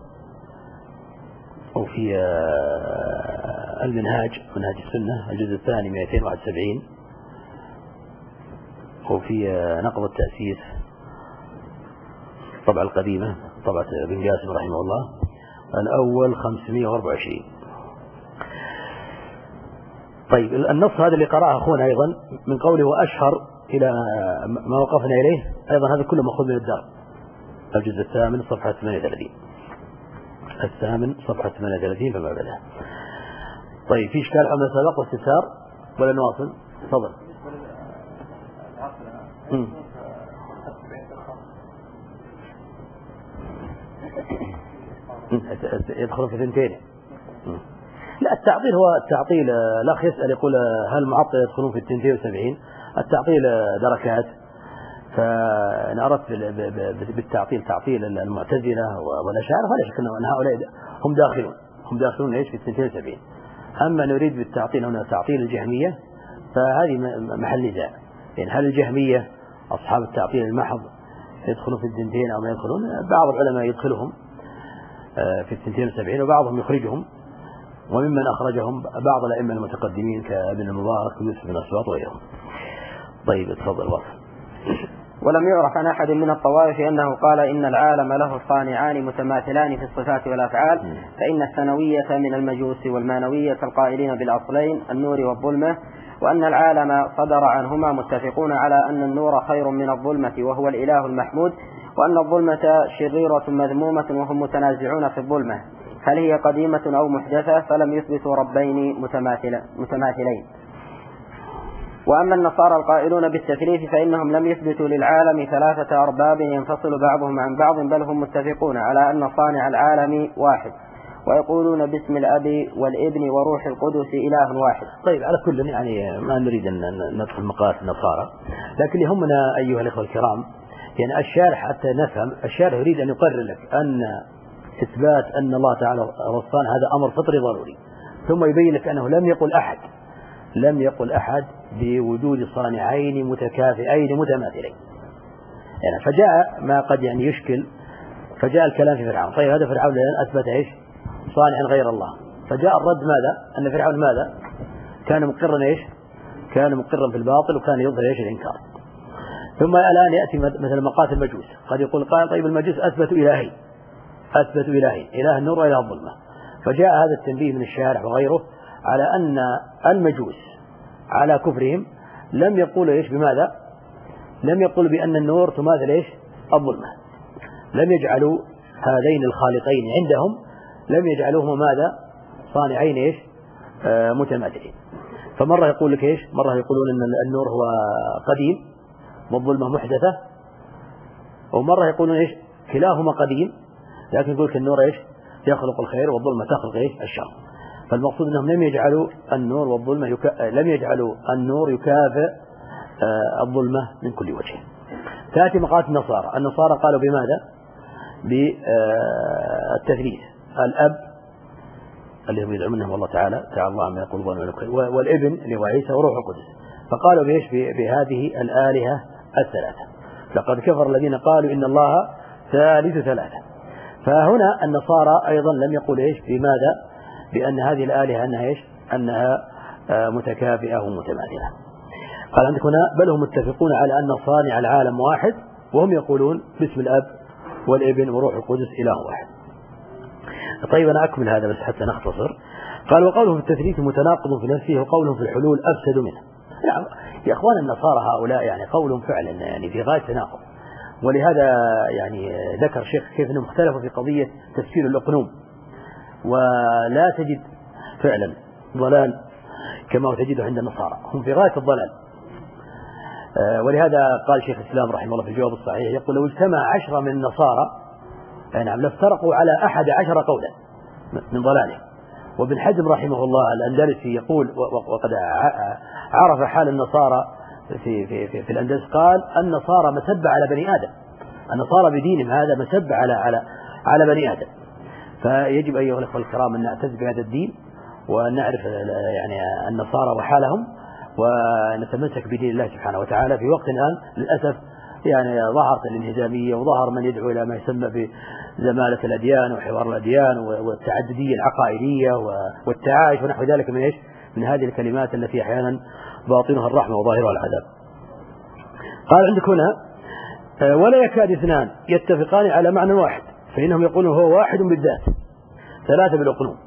[SPEAKER 1] وفي المنهاج منهاج السنة الجزء الثاني 271، وفي نقض التأسيس طبعة القديمة طبعة بن قاسم رحمه الله الأول 524. طيب النص هذا اللي قرأه أخونا أيضا من قوله وأشهر إلى ما وقفنا إليه أيضا هذا كله مأخوذ من الدار الجزء الثامن صفحة 38، الثامن صفحة 38 فما بدأ. طيب في إشكال عمل سابق واستفسار ولا نواصل؟ تفضل. يدخل في ثنتين. لا التعطيل هو التعطيل، الأخ يسأل يقول هل المعطل يدخلون في 72؟ التعطيل دركات، فأنا أردت بالتعطيل تعطيل المعتزلة والأشاعرة فلا شك أن هؤلاء هم داخلون إيش في 72. أما نريد بالتعطيل هنا تعطيل الجهمية فهذه محل نزاع، يعني هل الجهمية أصحاب التعطيل المحض يدخلون في الثنتين أو ما يدخلون؟ بعض العلماء يدخلهم في 72 وبعضهم يخرجهم، وممن أخرجهم بعض الأئمة المتقدمين كابن المبارك ويوسف بن أسباط وغيرهم. طيب تفضل وصف.
[SPEAKER 2] ولم يعرف عن أحد من الطوائف أنه قال إن العالم له صانعان متماثلان في الصفات والأفعال، فإن الثانوية من المجوس والمانوية القائلين بالأصلين النور والظلمة، وأن العالم صدر عنهما متفقون على أن النور خير من الظلمة وهو الإله المحمود، وأن الظلمة شريرة مذمومة وهم متنازعون في الظلمة هل هي قديمة أو محدثة، فلم يثبتوا ربين متماثلين. وأما النصارى القائلون بالتثليث فإنهم لم يثبتوا للعالم 3 أرباب ينفصل بعضهم عن بعض، بل هم متفقون على أن صانع العالم واحد، ويقولون باسم الأب والابن وروح القدس إله واحد.
[SPEAKER 1] طيب على كل يعني ما نريد أن ندخل مقالة النصارى، لكن يهمنا أيها الأخوة الكرام يعني الشارح حتى نفهم. الشارح يريد أن يقرر لك أن إثبات أن الله تعالى رصان هذا أمر فطري ضروري، ثم يبين لك أنه لم يقل أحد بوجود صانعين متكافئين متماثلين. يعني فجاء ما قد يعني يشكل، فجاء الكلام في فرعون. طيب هذا فرعون الآن أثبت إيش؟ صانعا غير الله. فجاء الرد ماذا؟ أن فرعون ماذا؟ كان مقرا إيش؟ كان مقرا في الباطل وكان يظهر إيش؟ الإنكار. ثم الآن يأتي مثل مقات المجوس، قد يقول قائل طيب المجوس أثبتوا إلهين، إله النور وإله الظلمة. فجاء هذا التنبيه من الشارع وغيره على أن المجوس على كفرهم لم يقولوا إيش؟ بماذا؟ لم يقولوا بأن النور تماثل إيش؟ الظلمة. لم يجعلوا هذين الخالقين عندهم، لم يجعلوهما ماذا؟ صانعين إيش؟ متماثلين. فمرة يقول لك إيش؟ مرة يقولون أن النور هو قديم والظلمة محدثة، ومرة يقولون إيش؟ كلاهما قديم لكن يقول لك النور إيش؟ يخلق الخير والظلمة تخلق إيش؟ الشر. فالمقصود أنهم لم يجعلوا النور والظلمة لم يجعلوا النور يكافئ الظلمة من كل وجه. تأتي مقالة النصارى قالوا بماذا؟ بالتثليث، الأب اللي هم يدعون الله تعالى الله عما يقولون، والابن اللي هو عيسى وروح القدس. فقالوا بإيش؟ بهذه الآلهة الثلاثة. لقد كفر الذين قالوا إن الله ثالث ثلاثة. فهنا النصارى أيضا لم يقول إيش؟ بماذا؟ بأن هذه الآلهة أنها إيش؟ أنها متكافئة ومتماثلة. قال عندك هنا بل هم متفقون على أن صانع العالم واحد، وهم يقولون باسم الأب والابن وروح القدس إله واحد. طيب أنا أكمل هذا بس حتى نختصر. قال وقولهم في التثليث متناقض في نفسه، وقولهم في الحلول أفسد منه. يعني يا أخوان النصارى هؤلاء يعني قولهم فعلا يعني في غاية تناقض. ولهذا يعني ذكر شيخ كيف أنهم اختلفوا في قضية تفسير الأقنوم، ولا تجد فعلا ضلال كما تجده عند النصارى، هم في غاية الضلال. ولهذا قال شيخ الإسلام رحمه الله في الجواب الصحيح يقول لو اجتمع 10 من النصارى نعم لافترقوا على 11 قولا من ضلاله. وابن حزم رحمه الله الأندلسي يقول وقد عرف حال النصارى في الأندلس، قال النصارى مسبة على بني آدم، النصارى بدينهم هذا مسبة على بني آدم. فيجب أيها الأخوة الكرام أن نعتز بهذا الدين ونعرف يعني النصارى وحالهم ونتمسك بدين الله سبحانه وتعالى. في وقت الآن للأسف يعني ظهرت الانهزامية وظهر من يدعو إلى ما يسمى بزمالة الأديان وحوار الأديان والتعددية العقائدية والتعايش ونحو ذلك من إيش؟ من هذه الكلمات التي أحيانا باطنها الرحمة وظاهرها العذاب. قال عندك هنا ولا يكاد اثنان يتفقان على معنى واحد، فإنهم يقولون هو واحد بالذات ثلاثة بالأقنوم.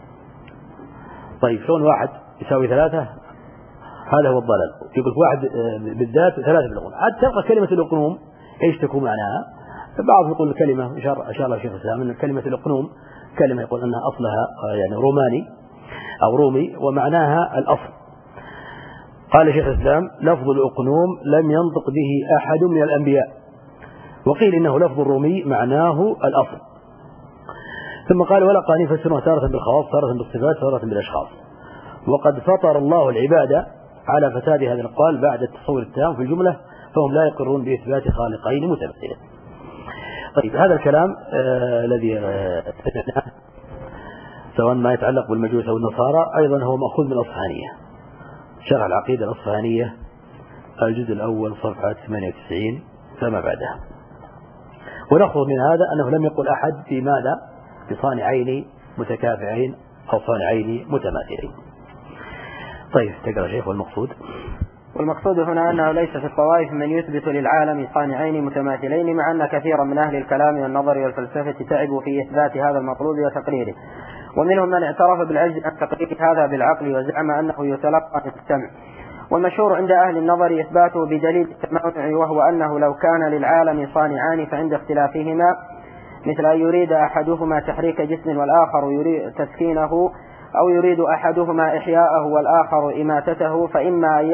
[SPEAKER 1] طيب شلون واحد يساوي ثلاثة؟ هذا هو الضلال. يقول واحد بالذات ثلاثة بالأقنوم. عاد تبقى كلمة الأقنوم إيش تكون معناها؟ بعضهم يقول الكلمة إن شاء الله شيخ الإسلام أن كلمة الأقنوم كلمة يقول أنها أصلها يعني روماني أو رومي ومعناها الأصل. قال شيخ الإسلام لفظ الأقنوم لم ينطق به أحد من الأنبياء، وقيل إنه لفظ الرومي معناه الأصل. ثم قال ولقاني يفسرون تارة بالخواص تارة بالصفات تارة بالأشخاص. وقد فطر الله العبادة على فساد هذا القول بعد التصور التام في الجملة، فهم لا يقرون بإثبات خالقين متمثلين. طيب هذا الكلام الذي سمعناه سواء ما يتعلق بالمجوس أو النصارى أيضا هو مأخوذ من الأصفهانية، شرح العقيدة الأصفهانية الجزء الأول صفحة 98 فما بعدها. ونخرج من هذا أنه لم يقل أحد في ماذا؟ بصانعين متكافئين أو صانعين متماثلين. طيب تقرأ شيخ.
[SPEAKER 2] والمقصود هنا أنه ليس في الطوائف من يثبت للعالم صانعين متماثلين، مع أن كثيرا من أهل الكلام والنظر والفلسفة تعبوا في إثبات هذا المطلوب وتقريره، ومنهم من اعترف بالعجز عن تقرير هذا بالعقل وزعم أنه يتلقى من السمع. والمشهور عند أهل النظر إثباته بدليل التمنع، وهو أنه لو كان للعالم صانعان فعند اختلافهما مثل أن يريد أحدهما تحريك جسم والآخر يريد تسكينه، أو يريد أحدهما إحياءه والآخر إماتته، فإما أن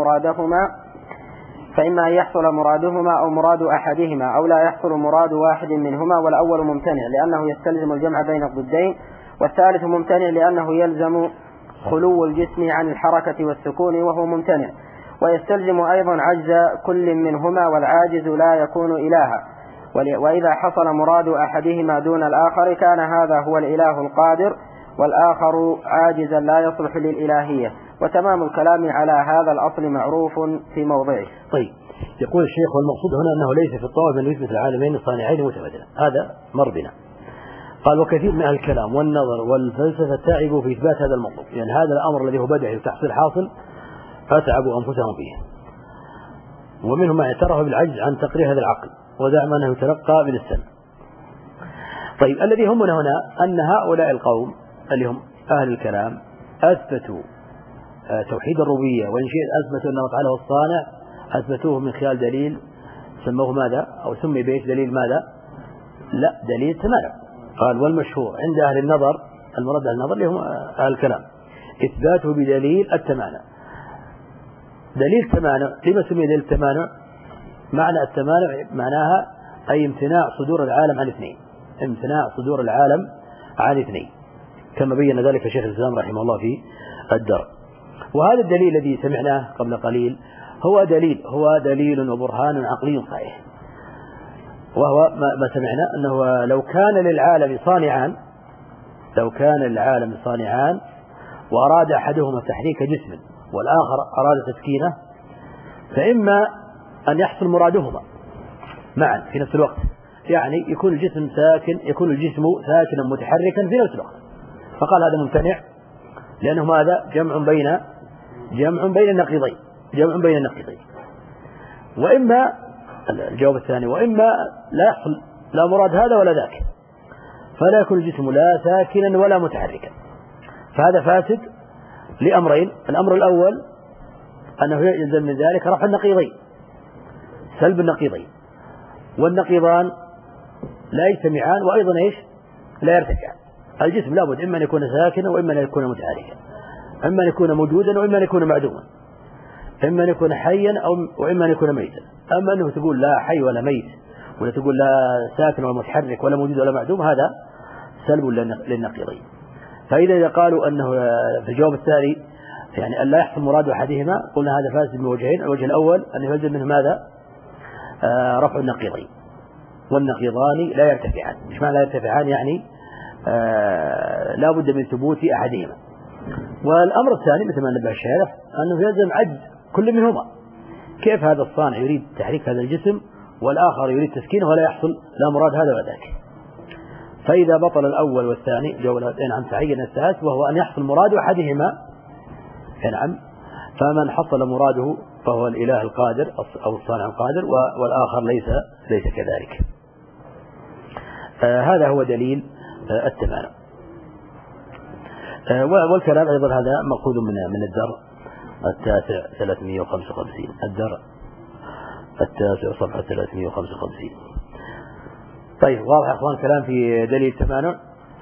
[SPEAKER 2] يحصل مرادهما أو مراد أحدهما، أو لا يحصل مراد واحد منهما. والأول ممتنع لأنه يستلزم الجمع بين الضدين، والثالث ممتنع لأنه يلزم خلو الجسم عن الحركة والسكون وهو ممتنع، ويستلزم أيضا عجز كل منهما، والعاجز لا يكون إلها. وإذا حصل مراد أحدهما دون الآخر كان هذا هو الإله القادر، والآخر عاجزا لا يصلح للإلهية. وتمام الكلام على هذا الأصل معروف في موضعه.
[SPEAKER 1] طيب يقول الشيخ والمقصود هنا أنه ليس في الطواف من يثبت العالمين الصانعين متبادلا، هذا مر بنا. قال وكثير من أهل الكلام والنظر والفلسفة تعبوا في إثبات هذا المطلوب، يعني هذا الأمر الذي هو بدعي وتحصيل حاصل فتعبوا أنفسهم فيه، ومنهم من اعترف بالعجز عن تقرير هذا العقل وزعم أنه يتلقى من السمع. طيب الذي يهمنا هنا أن هؤلاء القوم اللي هم أهل الكلام أثبتوا توحيد الربوبية، وإن شئت أثبتوا أنه تعالى هو الصانع، أثبتوه من خلال دليل سموه ماذا أو سمي بيت دليل ماذا؟ لا، دليل التمانع. قال والمشهور عند أهل النظر، المراد أهل النظر اللي هم أهل الكلام، إثباته بدليل التمانع. دليل التمانع لما سمي دليل التمانع؟ معنى التمانع معناها أي امتناع صدور العالم عن اثنين، امتناع صدور العالم عن اثنين، كما بين ذلك شيخ الإسلام رحمه الله في الدرء. وهذا الدليل الذي سمعناه قبل قليل هو دليل وبرهان عقلي صحيح، وهو ما سمعنا أنه لو كان للعالم صانعان وأراد أحدهما تحريك جسم والآخر أراد تسكينه، فإما أن يحصل مرادهما معا في نفس الوقت، يعني يكون الجسم ساكنا متحركا في نفس الوقت، فقال هذا ممتنع لأنه ماذا؟ جمع بين النقيضين. وإما الجواب الثاني، وإما لا يحصل لا مراد هذا ولا ذاك، فلا يكون الجسم لا ساكنا ولا متحركا، فهذا فاسد لأمرين. الأمر الأول أنه يلزم من ذلك رفع النقيضين، سلب النقيضين، والنقيضان لا يجتمعان وأيضا لا يرتفعان. الجسم لابد إما أن يكون ساكنا وإما أن يكون متحركا، إما أن يكون موجودا وإما أن يكون معدوما، إما أن يكون حيا وإما أن يكون ميتا. أما أنه تقول لا حي ولا ميت، ولا تقول لا ساكن ولا متحرك ولا موجود ولا معدوم، هذا سلب للنقيضين. فإذا قالوا أنه في الجواب الثاني يعني أن لا يحصل مراد أحدهما، قلنا هذا فاسد من وجهين. الوجه الأول أن يلزم منه ماذا؟ رفع النقيضين، والنقيضان لا يرتفعان. مش معنى لا يرتفعان؟ يعني لا بد من ثبوت أحدهما. والأمر الثاني مثل ما نبه الشارح أنه يلزم عجز كل منهما. كيف هذا الصانع يريد تحريك هذا الجسم والآخر يريد تسكينه ولا يحصل لا مراد هذا ولا ذاك؟ فإذا بطل الأول والثاني نعم تعين الثالث، وهو أن يحصل مراد أحدهما، نعم، فمن حصل مراده فهو الإله القادر أو الصانع القادر، والآخر ليس كذلك. هذا هو دليل التمانع. والكلام أيضا هذا مأخوذ من الدرء التاسع 355، الدرء التاسع صفحة 355. طيب واضح أخوان كلام في دليل التمانع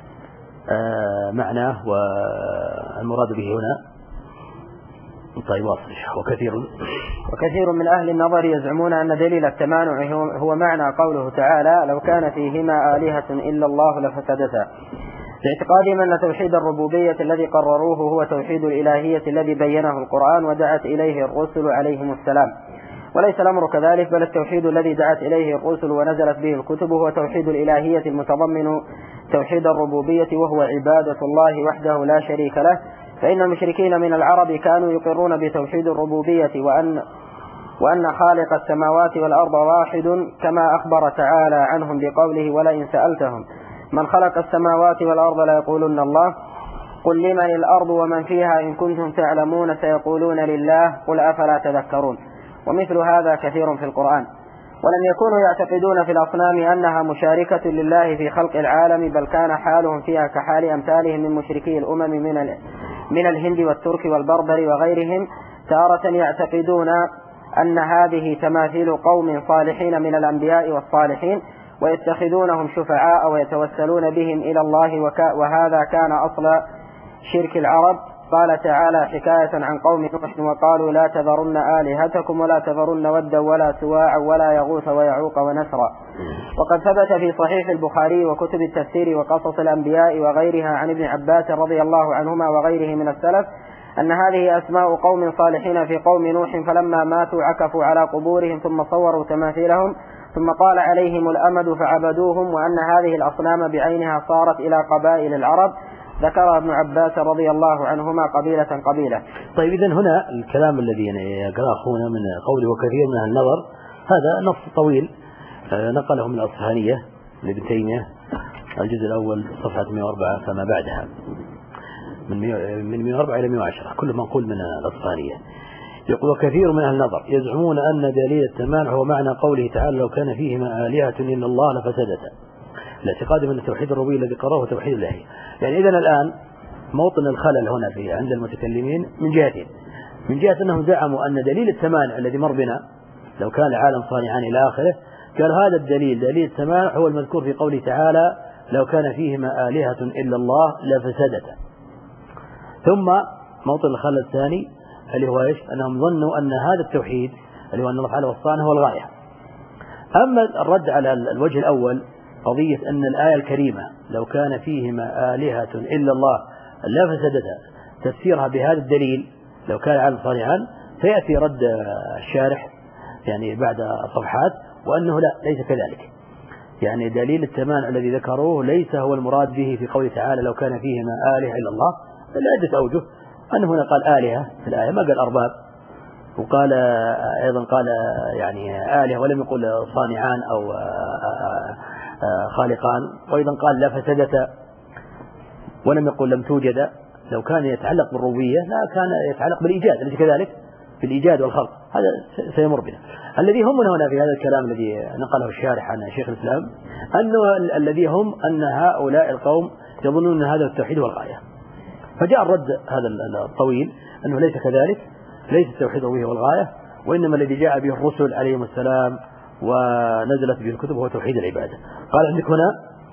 [SPEAKER 1] معناه والمراد به هنا. طيب واضح.
[SPEAKER 2] وكثير من أهل النظر يزعمون أن دليل التمانع هو معنى قوله تعالى لو كان فيهما آلهة إلا الله لفسدتا، لاعتقادهم أن توحيد الربوبية الذي قرروه هو توحيد الإلهية الذي بينه القرآن ودعت إليه الرسل عليهم السلام. وليس الأمر كذلك، بل التوحيد الذي دعت إليه الرسل ونزلت به الكتب هو توحيد الإلهية المتضمن توحيد الربوبية، وهو عبادة الله وحده لا شريك له. فإن المشركين من العرب كانوا يقرون بتوحيد الربوبية وأن خالق السماوات والأرض واحد، كما أخبر تعالى عنهم بقوله ولئن سألتهم من خلق السماوات والأرض ليقولن الله قل لمن الأرض ومن فيها إن كنتم تعلمون سيقولون لله قل أفلا تذكرون. ومثل هذا كثير في القرآن. ولم يكونوا يعتقدون في الأصنام أنها مشاركة لله في خلق العالم، بل كان حالهم فيها كحال أمثالهم من مشركي الأمم من الهند والترك والبربر وغيرهم، تارة يعتقدون أن هذه تماثيل قوم صالحين من الأنبياء والصالحين ويتخذونهم شفعاء ويتوسلون بهم إلى الله، وهذا كان أصل شرك العرب. قال تعالى حكاية عن قوم نوح وقالوا لا تذرن آلهتكم ولا تذرن ودا ولا سواعا ولا يغوث ويعوق ونسرا. وقد ثبت في صحيح البخاري وكتب التفسير وقصص الأنبياء وغيرها عن ابن عباس رضي الله عنهما وغيره من السلف أن هذه أسماء قوم صالحين في قوم نوح، فلما ماتوا عكفوا على قبورهم ثم صوروا تماثيلهم ثم طال عليهم الأمد فعبدوهم، وأن هذه الأصنام بعينها صارت إلى قبائل العرب. ذكر ابن عباس رضي الله عنهما قبيلة.
[SPEAKER 1] طيب إذن هنا الكلام الذي يقرأ أخونا من قوله وكثير من النظر هذا نص طويل نقله من الأصفهانية لابن تيمية الجزء الأول صفحة 104 فما بعدها، من 104 إلى 110 كل منقول من الأصفهانية. يقول: وكثير من أهل النظر يزعمون أن دليل التمانع هو معنى قوله تعالى: لو كان فيهما آلهة إلا الله لفسدتا، الاعتقاد من التوحيد الربوبية الذي قرره توحيد الإلهية. يعني إذن الآن موطن الخلل هنا في عند المتكلمين من جهتين: من جهة أنهم زعموا أن دليل التمانع الذي مر بنا لو كان العالم صانعان إلى آخره، قال هذا الدليل دليل التمانع هو المذكور في قوله تعالى: لو كان فيهما آلهة إلا الله لفسدتا. ثم موطن الخلل الثاني اللي هو إيش؟ أنهم ظنوا أن هذا التوحيد اللي هو أن الله تعالى والصانع هو الغاية. أما الرد على الوجه الأول، قضية أن الآية الكريمة لو كان فيهما آلهة إلا الله لفسدتا، تفسيرها بهذا الدليل لو كان العالم صانعا، سيأتي رد الشارح يعني بعد صفحات وأنه لا، ليس كذلك. يعني دليل التمانع الذي ذكروه ليس هو المراد به في قوله تعالى: لو كان فيهما آلهة إلا الله، لعدة أوجه. أنه هنا قال آلهة في الآية، ما قال أرباب، وقال أيضا قال يعني آلهة ولم يقل صانعان أو خالقان، وأيضا قال لا فسدت ولم يقل لم توجد. لو كان يتعلق بالربوبية لا كان يتعلق بالإيجاد، أليس كذلك؟ بالإيجاد والخلق، هذا سيمر بنا. الذي هم هنا في هذا الكلام الذي نقله الشارح عن شيخ الإسلام، أنه الذي هم أن هؤلاء القوم يظنون أن هذا التوحيد هو الغاية. فجاء الرد هذا الطويل أنه ليس كذلك، ليس التوحيد هو الغاية، وإنما الذي جاء به الرسل عليهم السلام ونزلت به الكتب هو توحيد العبادة. قال عندك هنا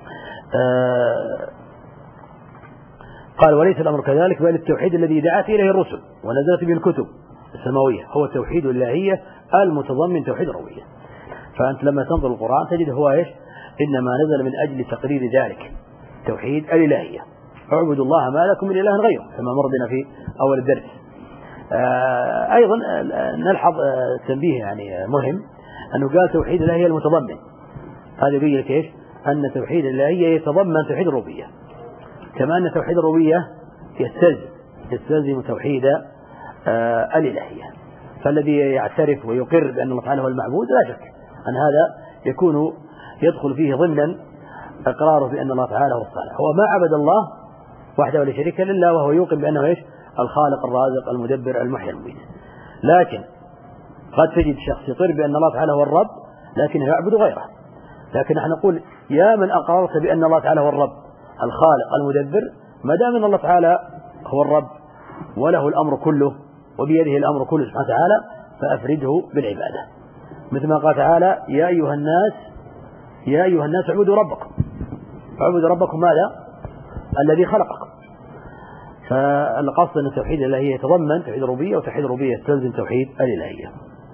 [SPEAKER 1] قال: وليس الأمر كذلك، بل التوحيد الذي دعت إليه الرسل ونزلت به الكتب السماوية هو توحيد الإلهية المتضمن توحيد الربوبية. فأنت لما تنظر القرآن تجد هو إيش؟ إنما نزل من أجل تقرير ذلك توحيد الإلهية، اعبدوا الله ما لكم من إله غيره، كما مر بنا في أول الدرس. أيضا نلحظ تنبيه يعني مهم، أنه قال توحيد الإلهية المتضمن، هذا يبين لك إيش؟ أن توحيد الإلهية يتضمن توحيد الربوبية، كما أن توحيد الربوبية يستلزم توحيد الإلهية. فالذي يعترف ويقر بأن الله تعالى هو المعبود لا شك أن هذا يدخل فيه ضمنا إقراره بأن الله تعالى هو الصالح. هو ما عبد الله وحده ولا شريك له إلا وهو يوقن بأنه إيش؟ الخالق الرازق المدبر المحيي المميت. لكن قد تجد شخص يقر بأن الله تعالى هو الرب لكنه يعبد غيره. لكن نحن نقول: يا من أقررت بأن الله تعالى هو الرب الخالق المدبر، ما دام أن الله تعالى هو الرب وله الأمر كله وبيده الأمر كله سبحانه وتعالى، فأفرده بالعبادة، مثل ما قال تعالى: يا أيها الناس اعبدوا ربكم ماذا؟ الذي خلقكم. فالقصد أن توحيد الإلهية يتضمن توحيد الربوبية، وتوحيد الربوبية يستلزم توحيد الإلهية.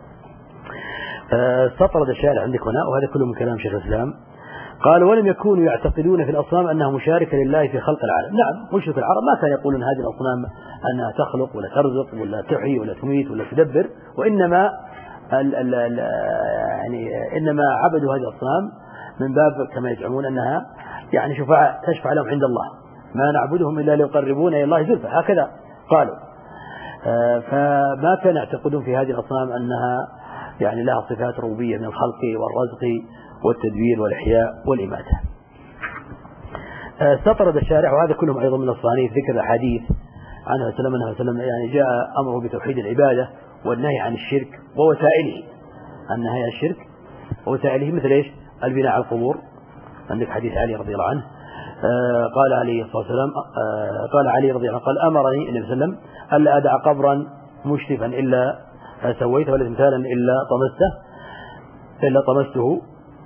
[SPEAKER 1] استطرد الشارع عندك هنا، وهذا كله من كلام شيخ الإسلام. قال: ولم يكونوا يعتقدون في الأصنام أنها مشاركة لله في خلق العالم. نعم، مشرك العرب ما كان يقولون هذه الأصنام أنها تخلق ولا ترزق ولا تحيي ولا تميت ولا تدبر، وإنما إنما عبدوا هذه الأصنام من باب كما يزعمون أنها يعني شفاعة تشفع لهم عند الله، ما نعبدهم إلا ليقربونا إلى الله زلفى، هكذا قالوا. فما كان يعتقدون في هذه الأصنام أنها يعني لها صفات ربوبية من الخلق والرزق والتدبير والإحياء والإماتة. استطرد الشارع، وهذا كلهم أيضا من الصحيح، ذكر الحديث عنه صلى الله عليه وسلم يعني جاء أمره بتوحيد العبادة والنهي عن الشرك ووسائله، النهي عن الشرك ووسائله مثل إيش؟ البناء على القبور. عندك حديث علي رضي الله عنه، قال عليه الصلاة والسلام قال علي رضي الله عنه قال: أمرني النبي صلى الله عليه وسلم ألا أدع قبرا مشرفا إلا سويته، ولا تمثالا إلا طمسته.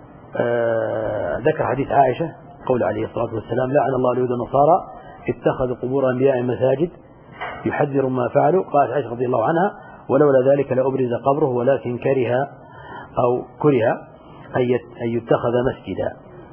[SPEAKER 1] ذكر حديث عائشة قول عليه الصلاة والسلام: لعن الله اليهود والنصارى اتخذوا قبور أنبياء مساجد يحذر ما فعلوا. قالت عائشة رضي الله عنها: ولولا ذلك لأبرز قبره ولكن كره أن يتخذ مسجدا.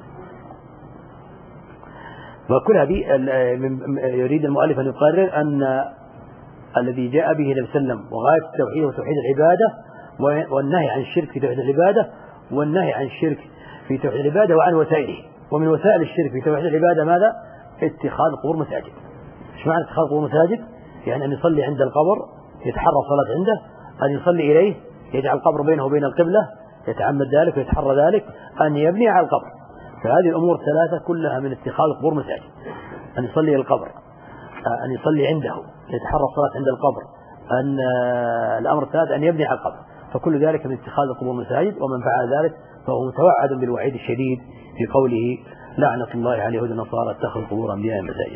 [SPEAKER 1] وكل هذه يريد المؤلف أن يقرر أن الذي جاء به النبي صلى الله عليه وسلم وغاية التوحيد وتوحيد العبادة، والنهي عن الشرك في توحيد العبادة، والنهي عن الشرك في توحيد العبادة وعن وسائله. ومن وسائل الشرك في توحيد العبادة ماذا؟ اتخاذ قبور مساجد. ايش معنى اتخاذ قبور مساجد؟ يعني أن يصلي عند القبر، يتحرى الصلاة عنده، أن يصلي إليه، يجعل القبر بينه وبين القبلة، يتعمد ذلك ويتحرى ذلك أن يبني على القبر. فهذه الأمور الثلاثة كلها من اتخاذ القبور مساجد، أن يصلي القبر، أن يصلي عنده، يتحرى الصلاة عند القبر، أن الأمر الثالث أن يبني على القبر. فكل ذلك من اتخاذ القبور مساجد، ومن فعل ذلك فهو متوعد بالوعيد الشديد في قوله لعنة الله على اليهود والنصارى اتخذوا قبور أنبياء مساجد.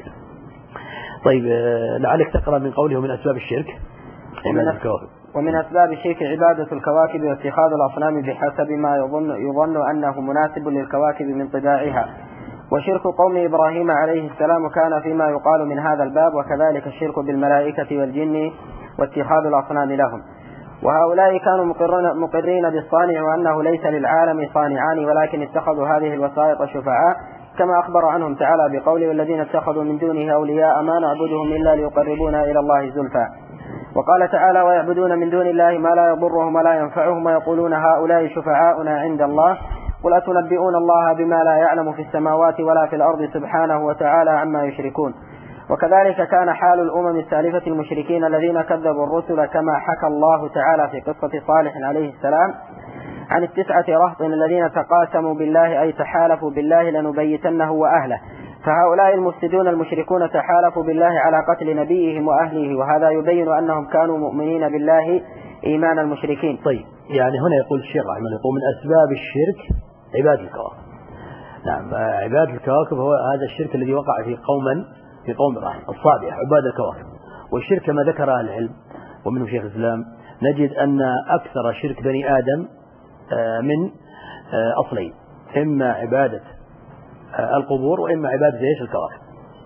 [SPEAKER 1] طيب لعلك تقرأ من قوله من أسباب الشرك عبادة الكواكب.
[SPEAKER 2] ومن أسباب الشرك عبادة الكواكب واتخاذ الأصنام بحسب ما يظن أنه مناسب للكواكب من طباعها. وشرك قوم إبراهيم عليه السلام كان فيما يقال من هذا الباب، وكذلك الشرك بالملائكة والجن واتخاذ الأصنام لهم. وهؤلاء كانوا مقرين بالصانع وأنه ليس للعالم صانعان، ولكن اتخذوا هذه الوسائط شفعاء، كما أخبر عنهم تعالى بقوله والذين اتخذوا من دونه أولياء ما نعبدهم إلا ليقربونا إلى الله زلفى. وقال تعالى ويعبدون من دون الله ما لا يضرهم ولا ينفعهم ويقولون هؤلاء شفعاؤنا عند الله قل أتنبئون الله بما لا يعلم في السماوات ولا في الأرض سبحانه وتعالى عما يشركون. وكذلك كان حال الأمم السالفة المشركين الذين كذبوا الرسل، كما حكى الله تعالى في قصة صالح عليه السلام عن 9 رهط الذين تقاسموا بالله أي تحالفوا بالله لنبيتنه وأهله. فهؤلاء المفسدون المشركون تحالفوا بالله على قتل نبيهم وأهله، وهذا يبين أنهم كانوا مؤمنين بالله إيمان المشركين.
[SPEAKER 1] طيب يعني هنا يقول الشيخ رحمه الله من أسباب الشرك عبادة الكواكب. نعم عبادة الكواكب هو هذا الشرك الذي وقع في قوم إبراهيم الصابئة عبادة الكواكب. والشرك كما ذكر أهل العلم ومنه شيخ الإسلام نجد أن أكثر شرك بني آدم من أصلين، إما عبادة القبور وإما عبادة الكواكب.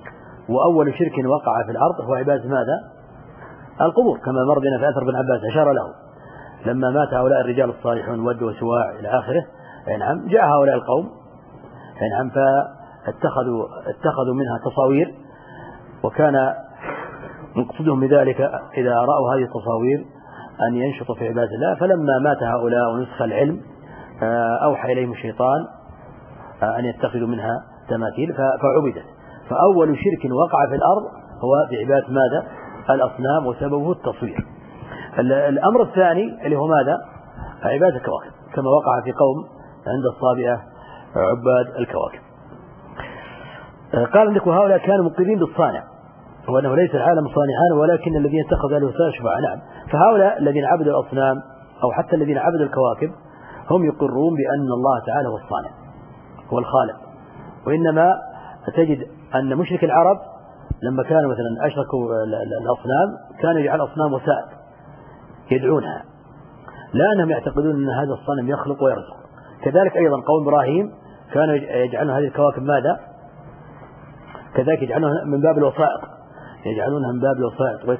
[SPEAKER 1] وأول شرك وقع في الأرض هو عبادة ماذا؟ القبور، كما مر بنا في أثر بن عباس أشار له لما مات هؤلاء الرجال الصالحون ود وسواع إلى آخره. نعم جاء هؤلاء القوم نعم فاتخذوا منها تصاوير، وكان مقصدهم بذلك إذا رأوا هذه التصاوير أن ينشطوا في عبادة الله. فلما مات هؤلاء ونسخ العلم أوحى إليهم الشيطان أن يتخذوا منها تماثيل فعبدت. فأول شرك وقع في الأرض هو بعبادة ماذا؟ الأصنام، وسببه التصوير. الأمر الثاني اللي هو ماذا؟ عبادة الكواكب، كما وقع في قوم عند الصابئة عباد الكواكب. قال لك وهؤلاء كانوا مقرين بالصانع وأنه ليس العالم صانعان ولكن الذين اتخذوا الوسائل شفعاء. نعم فهؤلاء الذين عبدوا الأصنام أو حتى الذين عبدوا الكواكب هم يقرون بأن الله تعالى هو الصانع هو الخالق. وإنما تجد أن مشرك العرب لما كانوا مثلا أشركوا الأصنام كانوا يجعل أصنام وسائل يدعونها، لا أنهم يعتقدون أن هذا الصنم يخلق ويرزق. كذلك أيضا قوم إبراهيم كانوا يجعلون هذه الكواكب ماذا؟ كذلك يجعلونها من باب الوسائط، يجعلونها من باب الوسائط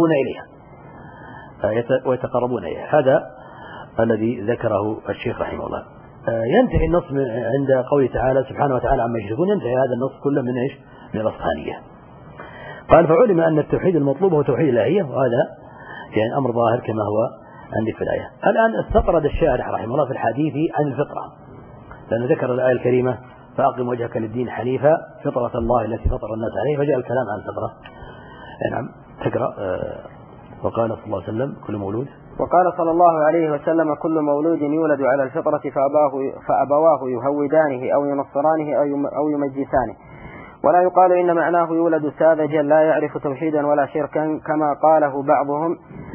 [SPEAKER 1] ويتقربون إليها. هذا الذي ذكره الشيخ رحمه الله. ينتهي النص عند قوله تعالى سبحانه وتعالى عما يشركون، ينتهي هذا النص كله من إيش؟ من الأصحانية. قال فعلم أن التوحيد المطلوب هو توحيد الإلهية، وهذا يعني أمر ظاهر كما هو عندي في الآية. الآن استطرد الشارح رحمه الله في الحديث عن الفطرة، لأنه ذكر الآية الكريمة فأقم وجهك للدين حنيفا فطرة الله التي فطر الناس عليه، فجاء الكلام عن الفطرة. نعم تقرأ. وقال صلى الله عليه وسلم كل مولود
[SPEAKER 2] وقال صلى الله عليه وسلم كل مولود يولد على الفطرة فأبواه يهودانه أو ينصرانه أو يمجسانه. ولا يقال إن معناه يولد ساذجا لا يعرف توحيدا ولا شركا كما قاله بعضهم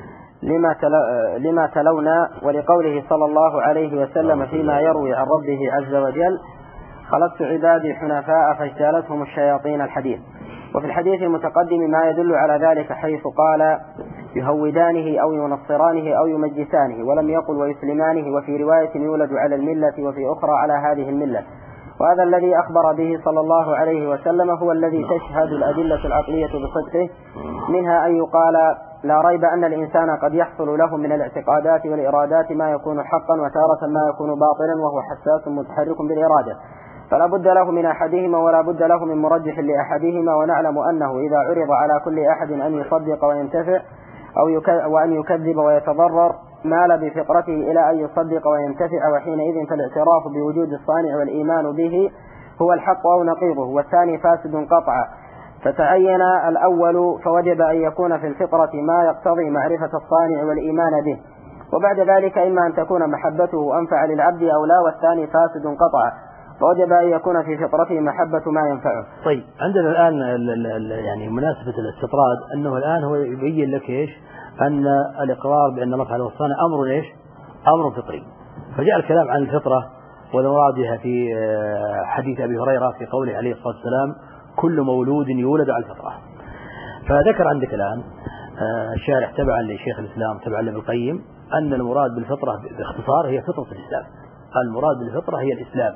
[SPEAKER 2] لما تلونا. ولقوله صلى الله عليه وسلم فيما يروي عن ربه عز وجل خلقت عبادي حنفاء فاجتالتهم الشياطين الحديث. وفي الحديث المتقدم ما يدل على ذلك حيث قال يهودانه أو ينصرانه أو يمجسانه، ولم يقل ويسلمانه، وفي رواية يولد على الملة وفي أخرى على هذه الملة. وهذا الذي أخبر به صلى الله عليه وسلم هو الذي تشهد الأدلة العقلية بصدقه، منها أن يقال لا ريب أن الإنسان قد يحصل له من الاعتقادات والإرادات ما يكون حقا وتارة ما يكون باطلا، وهو حساس متحرك بالإرادة، فلا بد له من أحدهما ولا بد له من مرجح لأحدهما. ونعلم أنه إذا عرض على كل أحد أن يصدق وينتفع وأن يكذب ويتضرر مال بفطرته إلى أن يصدق وينتفع، وحينئذ فالاعتراف بوجود الصانع والإيمان به هو الحق أو نقيضه، والثاني فاسد قطعا. فتعين الأول فوجب أن يكون في الفطرة ما يقتضي معرفة الصانع والإيمان به، وبعد ذلك إما أن تكون محبته أنفع للعبد أو لا، والثاني فاسد قطعا، فوجب أن يكون في فطرته محبة ما ينفعه.
[SPEAKER 1] طيب عندنا الآن يعني مناسبة الاستطراد أنه الآن هو يبين لك إيش أن الإقرار بأن الله تعالى وصانا أمر إيش أمر فطري، فجاء الكلام عن الفطرة والمراد بها في حديث أبي هريرة في قوله عليه الصلاة والسلام كل مولود يولد على الفطرة. فذكر عندك الآن الشارح تبعا لشيخ الإسلام تبعا لابن القيم أن المراد بالفطرة باختصار هي فطرة الإسلام، المراد بالفطرة هي الإسلام.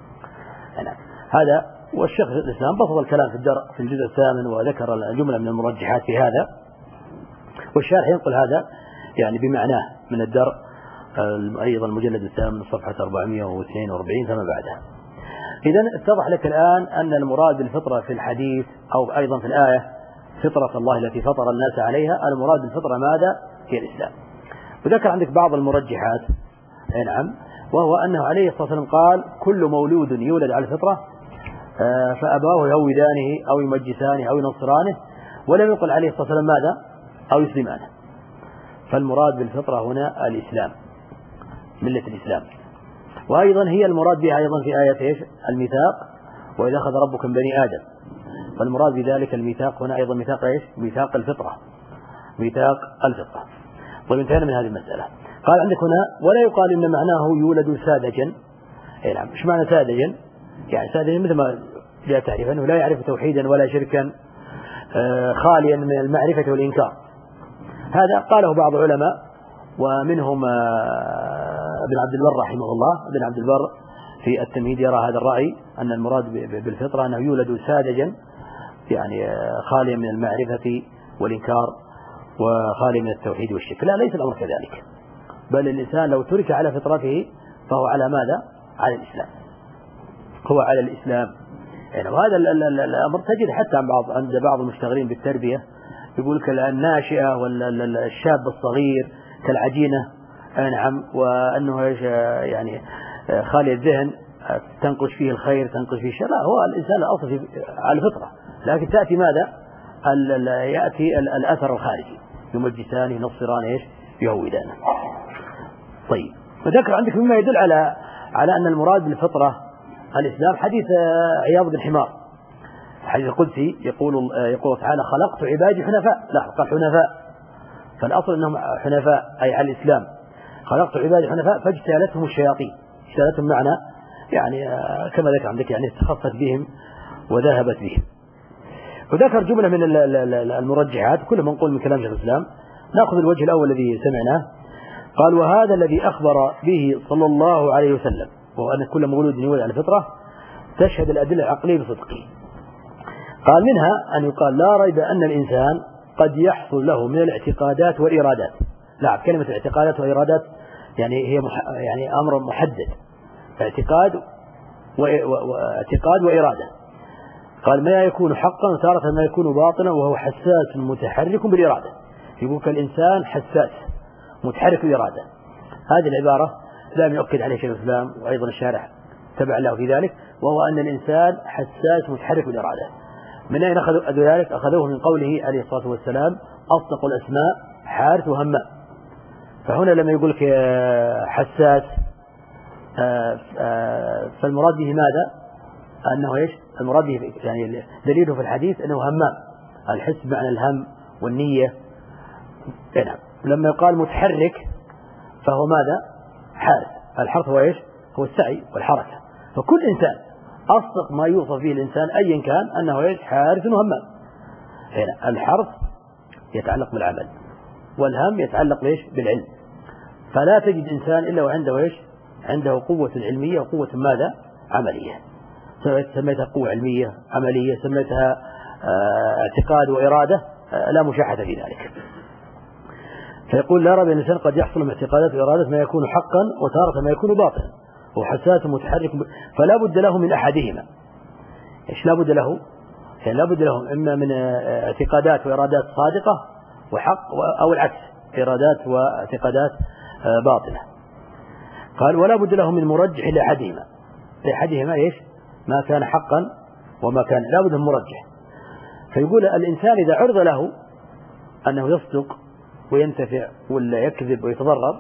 [SPEAKER 1] هذا والشيخ الإسلام بسط الكلام في الجزء الثامن وذكر الجملة من المرجحات في هذا، والشارح ينقل هذا يعني بمعناه من الدرء أيضا المجلد الثامن صفحة 442 فما بعدها. إذن اتضح لك الآن أن المراد بالفطرة في الحديث أو أيضا في الآية فطرة الله التي فطر الناس عليها، المراد بالفطرة ماذا؟ هي الإسلام. وذكر عندك بعض المرجحات نعم، وهو أنه عليه الصلاة والسلام قال كل مولود يولد على الفطرة فأباه يهودانه أو يمجسانه أو ينصرانه، ولم يقل عليه الصلاة والسلام ماذا؟ أو يسلمانه. فالمراد بالفطرة هنا الإسلام، ملة الإسلام. وأيضا هي المراد بها أيضا في آية إيش؟ الميثاق وإذا أخذ ربك من بني آدم، فالمراد بذلك الميثاق هنا أيضا ميثاق إيش؟ ميثاق الفطرة، ميثاق الفطرة. طيب انتهينا من هذه المسألة. قال عندك هنا ولا يقال إن معناه يولد ساذجا. نعم، إيش معنى ساذجا؟ يعني ساذجا مثل ما جاء تعريف أنه لا يعرف توحيدا ولا شركا خاليا من المعرفة والإنكار. هذا قاله بعض العلماء ومنهم ابن عبد البر رحمه الله. ابن عبد البر في التمهيد يرى هذا الرأي أن المراد بالفطرة أنه يولد ساذجا يعني خاليا من المعرفة والإنكار وخاليا من التوحيد والشرك. لا، ليس الأمر كذلك، بل الإنسان لو ترك على فطرته فهو على ماذا؟ على الإسلام، هو على الإسلام. يعني وهذا الأمر تجد حتى عند بعض المشتغلين بالتربية يقول لك الناشئة والشاب الصغير كالعجينة نعم، وأنه يعني خالي الذهن تنقش فيه الخير تنقش فيه الشر. لا، هو الإنسان الأصل على الفطرة، لكن تأتي ماذا؟ يأتي الأثر الخارجي، يمجسان ينصران إيش؟ يهودان. طيب، وذكر عندك مما يدل على أن المراد بالفطرة الإسلام حديث عياض بن حمار، الحديث القدسي يقول تعالى خلقت عبادي حنفاء. لا، قال حنفاء، فالأصل أنهم حنفاء أي على الإسلام. خلقت عبادي حنفاء فاجتالتهم الشياطين، اجتالتهم معنى يعني كما ذكر عندك يعني تخصت بهم وذهبت بهم. وذكر جملة من المرجحات كل منقول من كلام شيخ الإسلام. نأخذ الوجه الأول الذي سمعناه. قال وهذا الذي أخبر به صلى الله عليه وسلم وهو أن كل مولود يولد على الفطرة تشهد الأدلة العقلية بصدقه. قال منها أن يقال لا ريب أن الإنسان قد يحصل له من الاعتقادات والإرادات. لا، كلمة الاعتقادات والإرادات يعني هي يعني أمر محدد، اعتقاد وإرادة. قال ما يكون حقا وتارة ما يكون باطنا وهو حساس متحرك بالإرادة. يقول الإنسان حساس متحرك بالإرادة. هذه العبارة دائما يؤكد عليه شيخ الإسلام وأيضا الشارح تبع له في ذلك، وهو أن الإنسان حساس متحرك بالإرادة. من أين أخذوا ذلك؟ أخذوه من قوله عليه الصلاة والسلام أصدق الأسماء حارث وهمام. فهنا لما يقول لك حساس فالمراد به ماذا؟ أنه إيش؟ المراد به يعني دليله في الحديث أنه همام، الحس بمعنى الهم والنية. نعم. لما يقال متحرك فهو ماذا؟ حارث. الحرث هو إيش؟ هو السعي والحركة. فكل إنسان أصدق ما يوصف به الإنسان أيا كان أنه إيش؟ حارث وهمام. هنا الحرث يتعلق بالعمل والهم يتعلق إيش؟ بالعلم. فلا تجد إنسان إلا وعنده إيش؟ عنده قوة علمية وقوة ماذا؟ عملية. سميتها قوة علمية عملية، سميتها اعتقاد وإرادة، لا مشاحة في ذلك. فيقول لا ريب أن الإنسان قد يحصل من اعتقادات وإرادة ما يكون حقا وتارة ما يكون باطلا وحساس متحرك، فلا بد له من أحدهما. إيش لا بد له؟ يعني لا بد له إما من اعتقادات وإرادات صادقة وحق، أو العكس إرادات واعتقادات باطلة. قال ولا بد له من مرجح لأحدهما إيش؟ ما كان حقا وما كان، لا بد من مرجح. فيقول الإنسان إذا عرض له أنه يصدق وينتفع ولا يكذب ويتضرر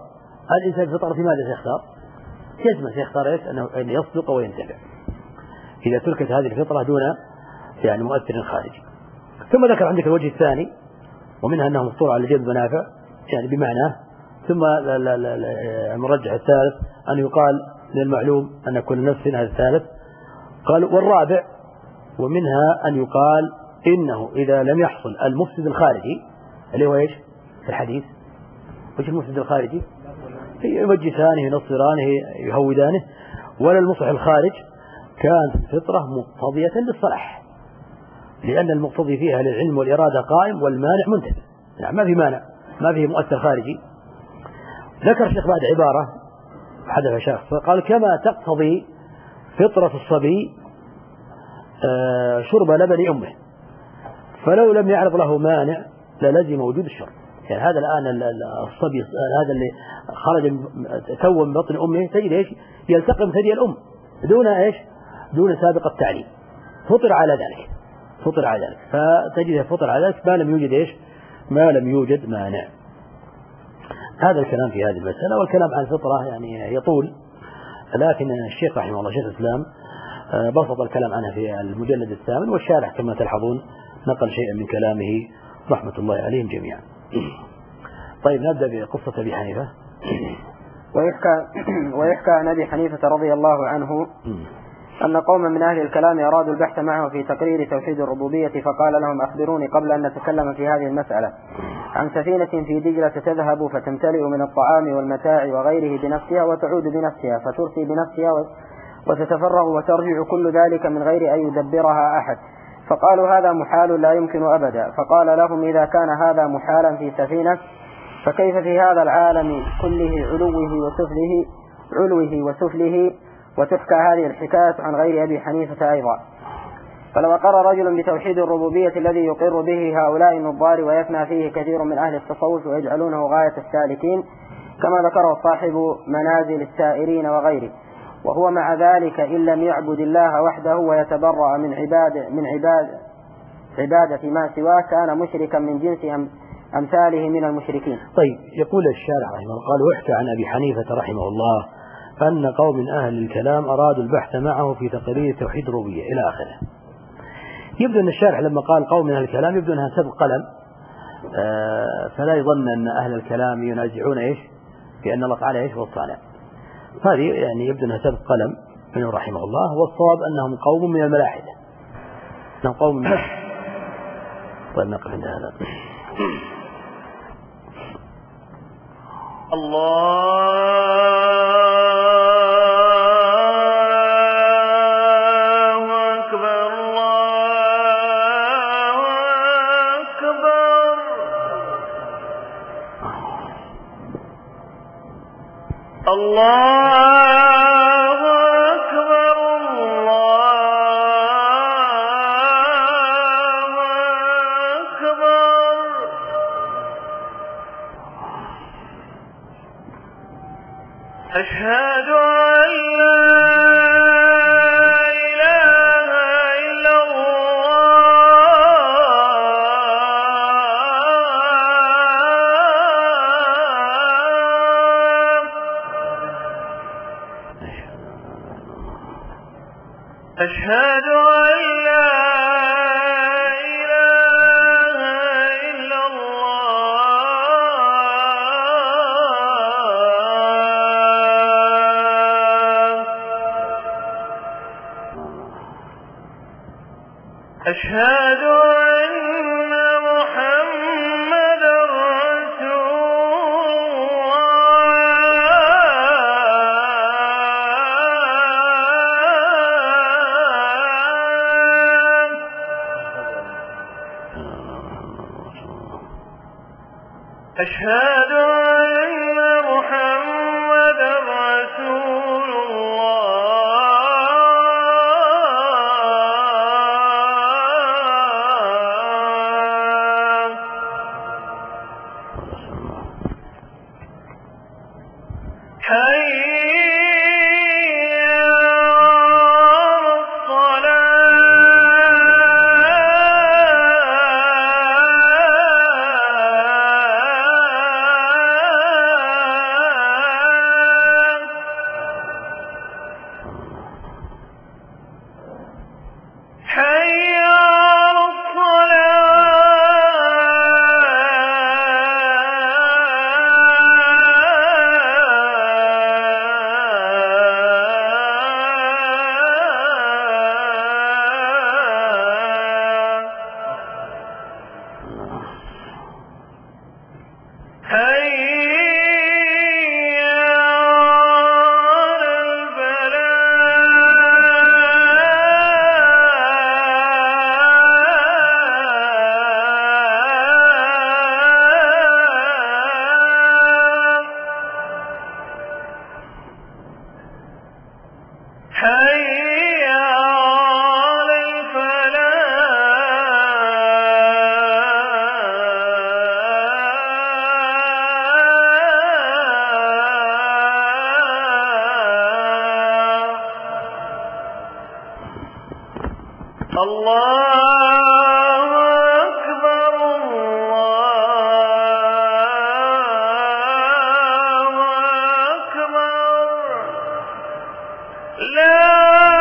[SPEAKER 1] الإنسان الفطرة ماذا سيختار؟ جزمة سيختار إيش؟ أن يصدق وينتفع إذا تركت هذه الفطرة دون يعني مؤثر خارجي. ثم ذكر عندك الوجه الثاني ومنها أنه مفطور على جلب منافع يعني بمعناه. ثم المرجح الثالث أن يقال للمعلوم أن كل نفس هذا الثالث. قال والرابع ومنها أن يقال إنه إذا لم يحصل المفسد الخارجي اللي هو إيش في الحديث وش المفسد الخارجي يمجسانه ينصرانه يهودانه ولا المصلح الخارج كانت الفطرة مقتضية للصلاح لأن المقتضي فيها للعلم والإرادة قائم والمانع منتفع يعني ما في مانع ما فيه مؤثر خارجي. ذكر الشيخ بعد عبارة حدث شخص قال كما تقتضي فطرة الصبي شرب لبن أمه فلو لم يعرض له مانع للزم وجود الشرب. يعني هذا الآن الصبي هذا اللي خرج تو من بطن أمه تجد إيش يلتقم ثدي الأم دون إيش دون سابق التعليم فطر على ذلك فتجد فطر على ذلك ما لم يوجد إيش ما لم يوجد مانع. هذا الكلام في هذه المسألة والكلام عن الفطرة يعني يطول لكن الشيخ رحمه الله شيخ الإسلام بسط الكلام عنها في المجلد الثامن والشارح كما تلحظون نقل شيئا من كلامه رحمة الله عليهم جميعا. طيب نبدأ بقصة أبي حنيفة.
[SPEAKER 2] ويحكى عن أبي حنيفة رضي الله عنه أن قوما من أهل الكلام أرادوا البحث معه في تقرير توحيد الربوبية فقال لهم أخبروني قبل أن نتكلم في هذه المسألة عن سفينة في دجلة تذهب فتمتلئ من الطعام والمتاع وغيره بنفسها وتعود بنفسها فترسي بنفسها وتتفرغ وترجع كل ذلك من غير أن يدبرها أحد. فقالوا هذا محال لا يمكن أبدا. فقال لهم إذا كان هذا محالا في سفينة فكيف في هذا العالم كله علوه وسفله وتحكى هذه الحكاية عن غير أبي حنيفة أيضا. فلو أقر رجل بتوحيد الربوبية الذي يقر به هؤلاء النظار ويفنى فيه كثير من أهل التصوف ويجعلونه غاية السالكين كما ذكره صاحب منازل السائرين وغيره وهو مع ذلك إن لم يعبد الله وحده ويتبرأ من عبادة ما سواه كان مشركا من جنس أمثاله من المشركين.
[SPEAKER 1] طيب يقول الشارح رحمه الله قال ويحكى عن أبي حنيفة رحمه الله أن قوم من أهل الكلام أرادوا البحث معه في تقرير توحيد الربوبية إلى آخره. يبدو أن الشارح لما قال قوم من أهل الكلام يبدو أنها سبق قلم فلا يظن أن أهل الكلام ينازعون إيش بأن الله تعالى إيش هو الصانع. هذه يعني يبدو أنها سبق قلم منه رحمه الله والصواب أنهم قوم من الملاحدة أنهم قوم من الملاحدة. طيب نقف عند هذا.
[SPEAKER 3] أشهد أن لا إله إلا الله أشهد أن لا أشهد أن محمدا رسول الله أشهد أن محمدا رسول الله أكبر الله أكبر لا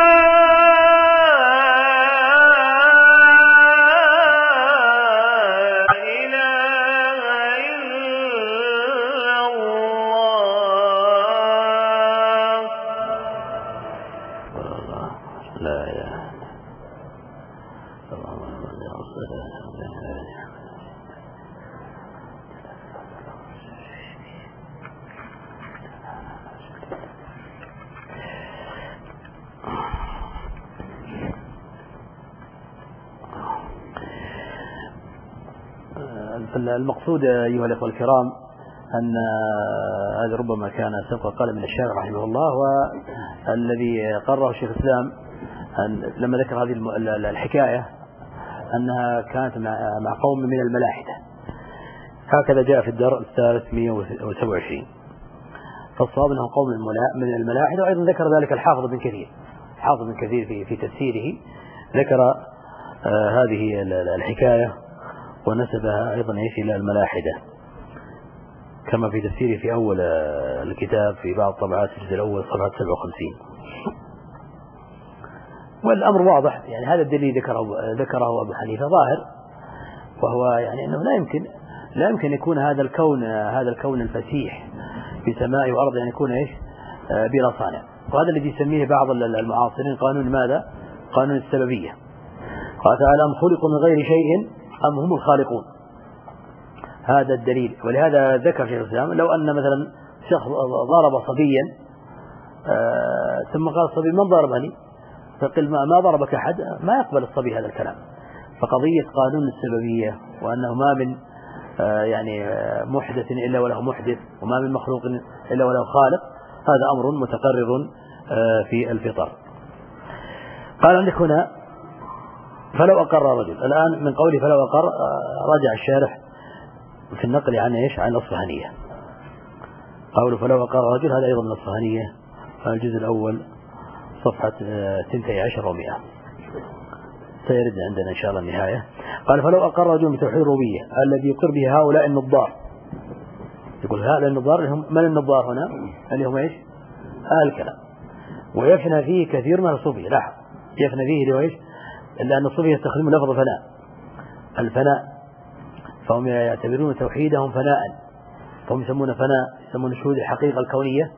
[SPEAKER 1] المقصود أيها الأخوة الكرام أن هذا ربما كان سبق قال من الشارع رحمه الله، والذي قرره شيخ الإسلام لما ذكر هذه الحكاية أنها كانت مع قوم من الملاحدة، هكذا جاء في الدرء 327. فالصواب أنه قوم من الملاحدة، وأيضا ذكر ذلك الحافظ بن كثير في تفسيره ذكر هذه الحكاية ونسبها أيضا إلى الملاحدة، كما في تفسيره في أول الكتاب في بعض طبعات الجزء الأول صفحة 57. والأمر واضح، يعني هذا الدليل ذكره أبو حنيفة ظاهر، وهو يعني أنه لا يمكن يكون هذا الكون الفسيح في سماء وأرض يعني يكون بلا صانع. وهذا الذي يسميه بعض المعاصرين قانون ماذا؟ قانون السببية. قال تعالى: أم خلقوا من غير شيء أم هم الخالقون. هذا الدليل. ولهذا ذكر شيخ الإسلام لو أن مثلا شخص ضرب صبيا ثم قال الصبي: من ضربني؟ فقل ما ضربك أحد، ما يقبل الصبي هذا الكلام. فقضية قانون السببية وأنه ما من يعني محدث إلا وله محدث، وما من مخلوق إلا وله خالق، هذا أمر متقرر في الفطر. قال عندك هنا: فلو أقر رجل. الآن من قوله فلو أقر رجع الشارح في النقل عن عن الأصفهانية. قوله فلو أقر رجل هذا أيضا من الأصفهانية، الجزء الأول صفحة 12 و100، سيرد عندنا إن شاء الله النهاية. قال: فلو أقر رجل بتوحيد الربوبية الذي يقر به هؤلاء النظار. يقول هؤلاء النظار من النظار هنا؟ اللي هم أهل الكلام، ويفنى فيه كثير من الصوفية. لاحظ، يفنى فيه ليش؟ لأن الصوفية يستخدمون لفظ الفناء، فهم يعتبرون توحيدهم فناء، فهم يسمون يسمون شهود الحقيقة الكونية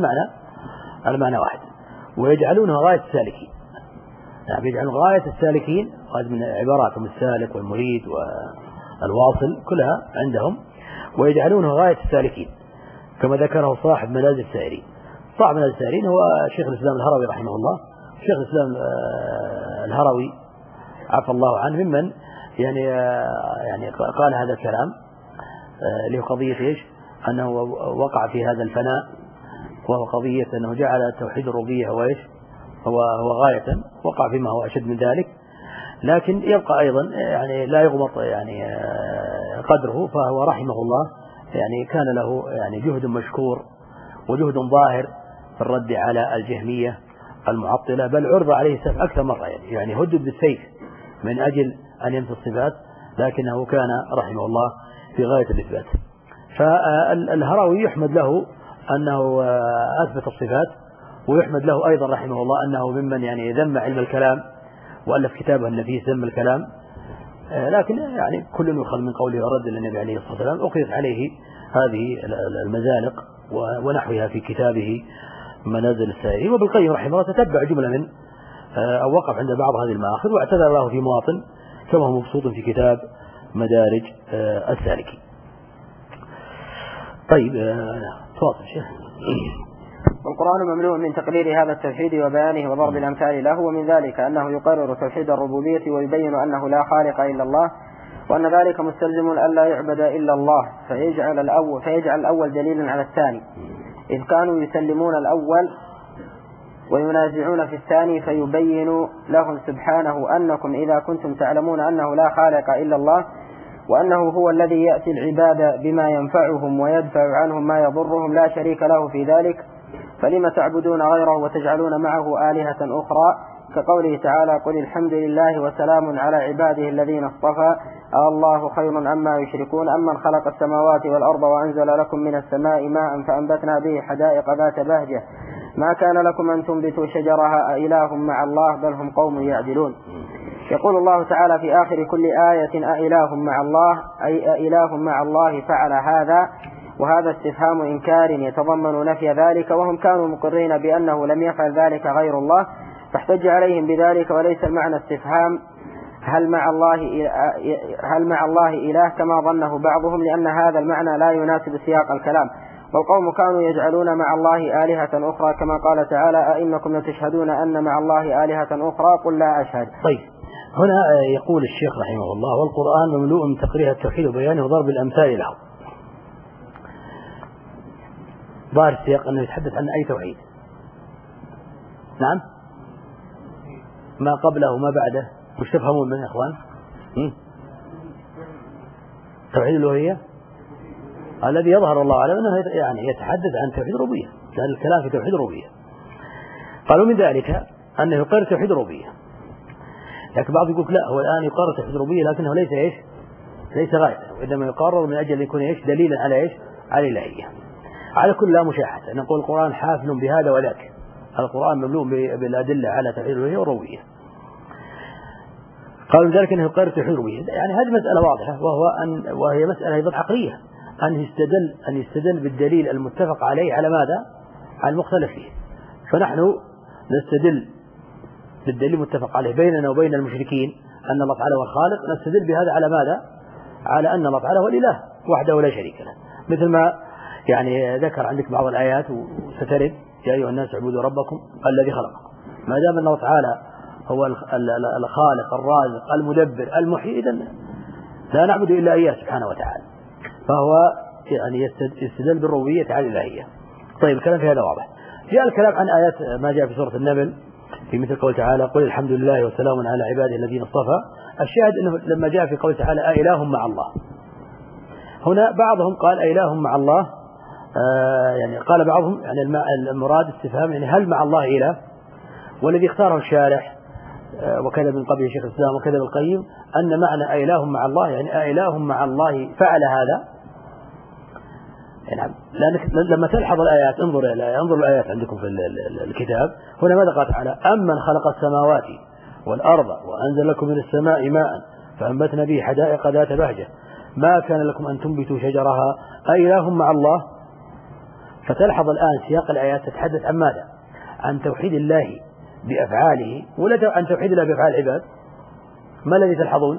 [SPEAKER 1] المعنى واحد، ويجعلونه غاية السالكين. يعني يجعلون غاية السالكين، هذه من عباراتهم السالك والمريد والواصل كلها عندهم، ويجعلونه غاية السالكين كما ذكره صاحب منازل السائرين. صاحب منازل السائرين هو شيخ الإسلام الهروي رحمه الله. شيخ الإسلام الهروي عفى الله عنه ممن يعني قال هذا الكلام اللي هو قضية أنه وقع في هذا الفناء، وهو قضية أنه جعل توحيد الربوبية هو غاية، وقع فيما هو أشد من ذلك، لكن يبقى أيضا يعني لا يغمط قدره. فهو رحمه الله يعني كان له جهد مشكور وجهد ظاهر في الرد على الجهمية المعطلة، بل عرض عليه السيف أكثر مرة، يعني هدد بالسيف من أجل أن ينفي الصفات، لكنه كان رحمه الله في غاية الإثبات. فالهروي يحمد له أنه أثبت الصفات، ويحمد له أيضا رحمه الله أنه ممن ذم علم الكلام وألف كتابه النفيس ذم الكلام. لكن كل يؤخذ من قوله ورد للنبي عليه الصلاة والسلام. أقيس عليه هذه المزالق ونحوها في كتابه منازل السائرين. وابن القيم رحمه الله تتبع جملة من أو وقف عند بعض هذه المآخذ، واعتذر له في مواطن كما هو مبسوط في كتاب مدارج السالكين. طيب تواصل شيخ.
[SPEAKER 2] والقرآن مملوء من تقرير هذا التوحيد وبيانه وضرب الأمثال له، ومن ذلك أنه يقرر توحيد الربوبية ويبين أنه لا خالق إلا الله، وأن ذلك مستلزم ألا يعبد إلا الله، فيجعل الأول دليلا على الثاني، إذ كانوا يسلمون الأول وينازعون في الثاني، فيبين لهم سبحانه أنكم إذا كنتم تعلمون أنه لا خالق إلا الله، وأنه هو الذي يأتي العباد بما ينفعهم ويدفع عنهم ما يضرهم، لا شريك له في ذلك، فلما تعبدون غيره وتجعلون معه آلهة أخرى كقوله تعالى قل الحمد لله وسلام على عباده الذين اصطفى الله خير عما يشركون أمن خلق السماوات والأرض وأنزل لكم من السماء ماء فأنبتنا به حدائق ذات بهجة ما كان لكم أن تنبتوا شجرها أإله مع الله بل هم قوم يعدلون. يقول الله تعالى في آخر كل آية أإله مع الله أي أإله مع الله فعل هذا، وهذا استفهام إنكار يتضمن نفي ذلك، وهم كانوا مقرين بأنه لم يفعل ذلك غير الله، فاحتج عليهم بذلك، وليس المعنى استفهام هل مع الله إله كما ظنه بعضهم، لأن هذا المعنى لا يناسب سياق الكلام. والقوم كانوا يجعلون مع الله آلهة أخرى كما قال تعالى أئنكم لتشهدون أن مع الله آلهة أخرى قل لا أشهد.
[SPEAKER 1] طيب هنا يقول الشيخ رحمه الله والقرآن مملوء من تقرير التوحيد وبيانه وضرب الأمثال له. ظاهر السياق أنه يتحدث عن أي توحيد؟ نعم، ما قبله وما بعده. مش تفهمون من يا إخوان؟ توحيد الألوهية الذي يظهر الله أعلم أنه يعني يتحدث عن توحيد الربوبية، لأن الكلام في توحيد الربوبية. قالوا من ذلك أنه يقر توحيد الربوبية، لكن بعض يقول لا، هو الآن يقر توحيد الربوبية لكنه ليس إيش؟ ليس غاية، وإنما يقرر من أجل أن يكون إيش؟ دليلا على إيش؟ على الإلهية. على كل لا مشاحة نقول القرآن حافل بهذا وذاك، القرآن مملوء بالأدلة على توحيد الألوهية والربوبية. قالوا ذلك أنه يقر توحيد الربوبية، يعني هذه مسألة واضحة، وهي مسألة أيضا عقلية، أن يستدل بالدليل المتفق عليه على ماذا؟ على المختلف فيه. فنحن نستدل بالدليل المتفق عليه بيننا وبين المشركين أن الله تعالى هو الخالق، نستدل بهذا على ماذا؟ على أن الله تعالى هو الإله وحده لا شريك له، مثل ما يعني ذكر عندك بعض الآيات وسترد يا أيها الناس اعبدوا ربكم الذي خلقكم. ما دام أن الله تعالى هو الخالق الرازق المدبر المحيي، إذن لا نعبد إلا إياه سبحانه وتعالى، فهو يعني يستدل بالربوبية على الإلهية. طيب الكلام في هذا واضح. جاء الكلام عن آيات ما جاء في سورة النمل في مثل قول تعالى قل الحمد لله وسلام على عباده الذين اصطفى. الشاهد أنه لما جاء في قول تعالى أإله مع الله، هنا بعضهم قال أإله مع الله، يعني قال بعضهم يعني المراد استفهام يعني هل مع الله إله، والذي اختاره الشارح وكذا من قبل شيخ الإسلام وكذا القيم أن معنى أإله مع الله يعني أإله مع الله فعل هذا. يعني لما تلحظ الآيات انظر الآيات عندكم في الكتاب، هنا ماذا قال تعالى؟ أمن خلق السماوات والأرض وأنزل لكم من السماء ماء فأنبتنا به حدائق ذات بهجة ما كان لكم أن تنبتوا شجرها أإله مع الله. فتلحظ الآن سياق الآيات تتحدث عن ماذا؟ عن توحيد الله بأفعاله ولا عن توحيد الله بأفعال العباد؟ ما الذي تلحظون؟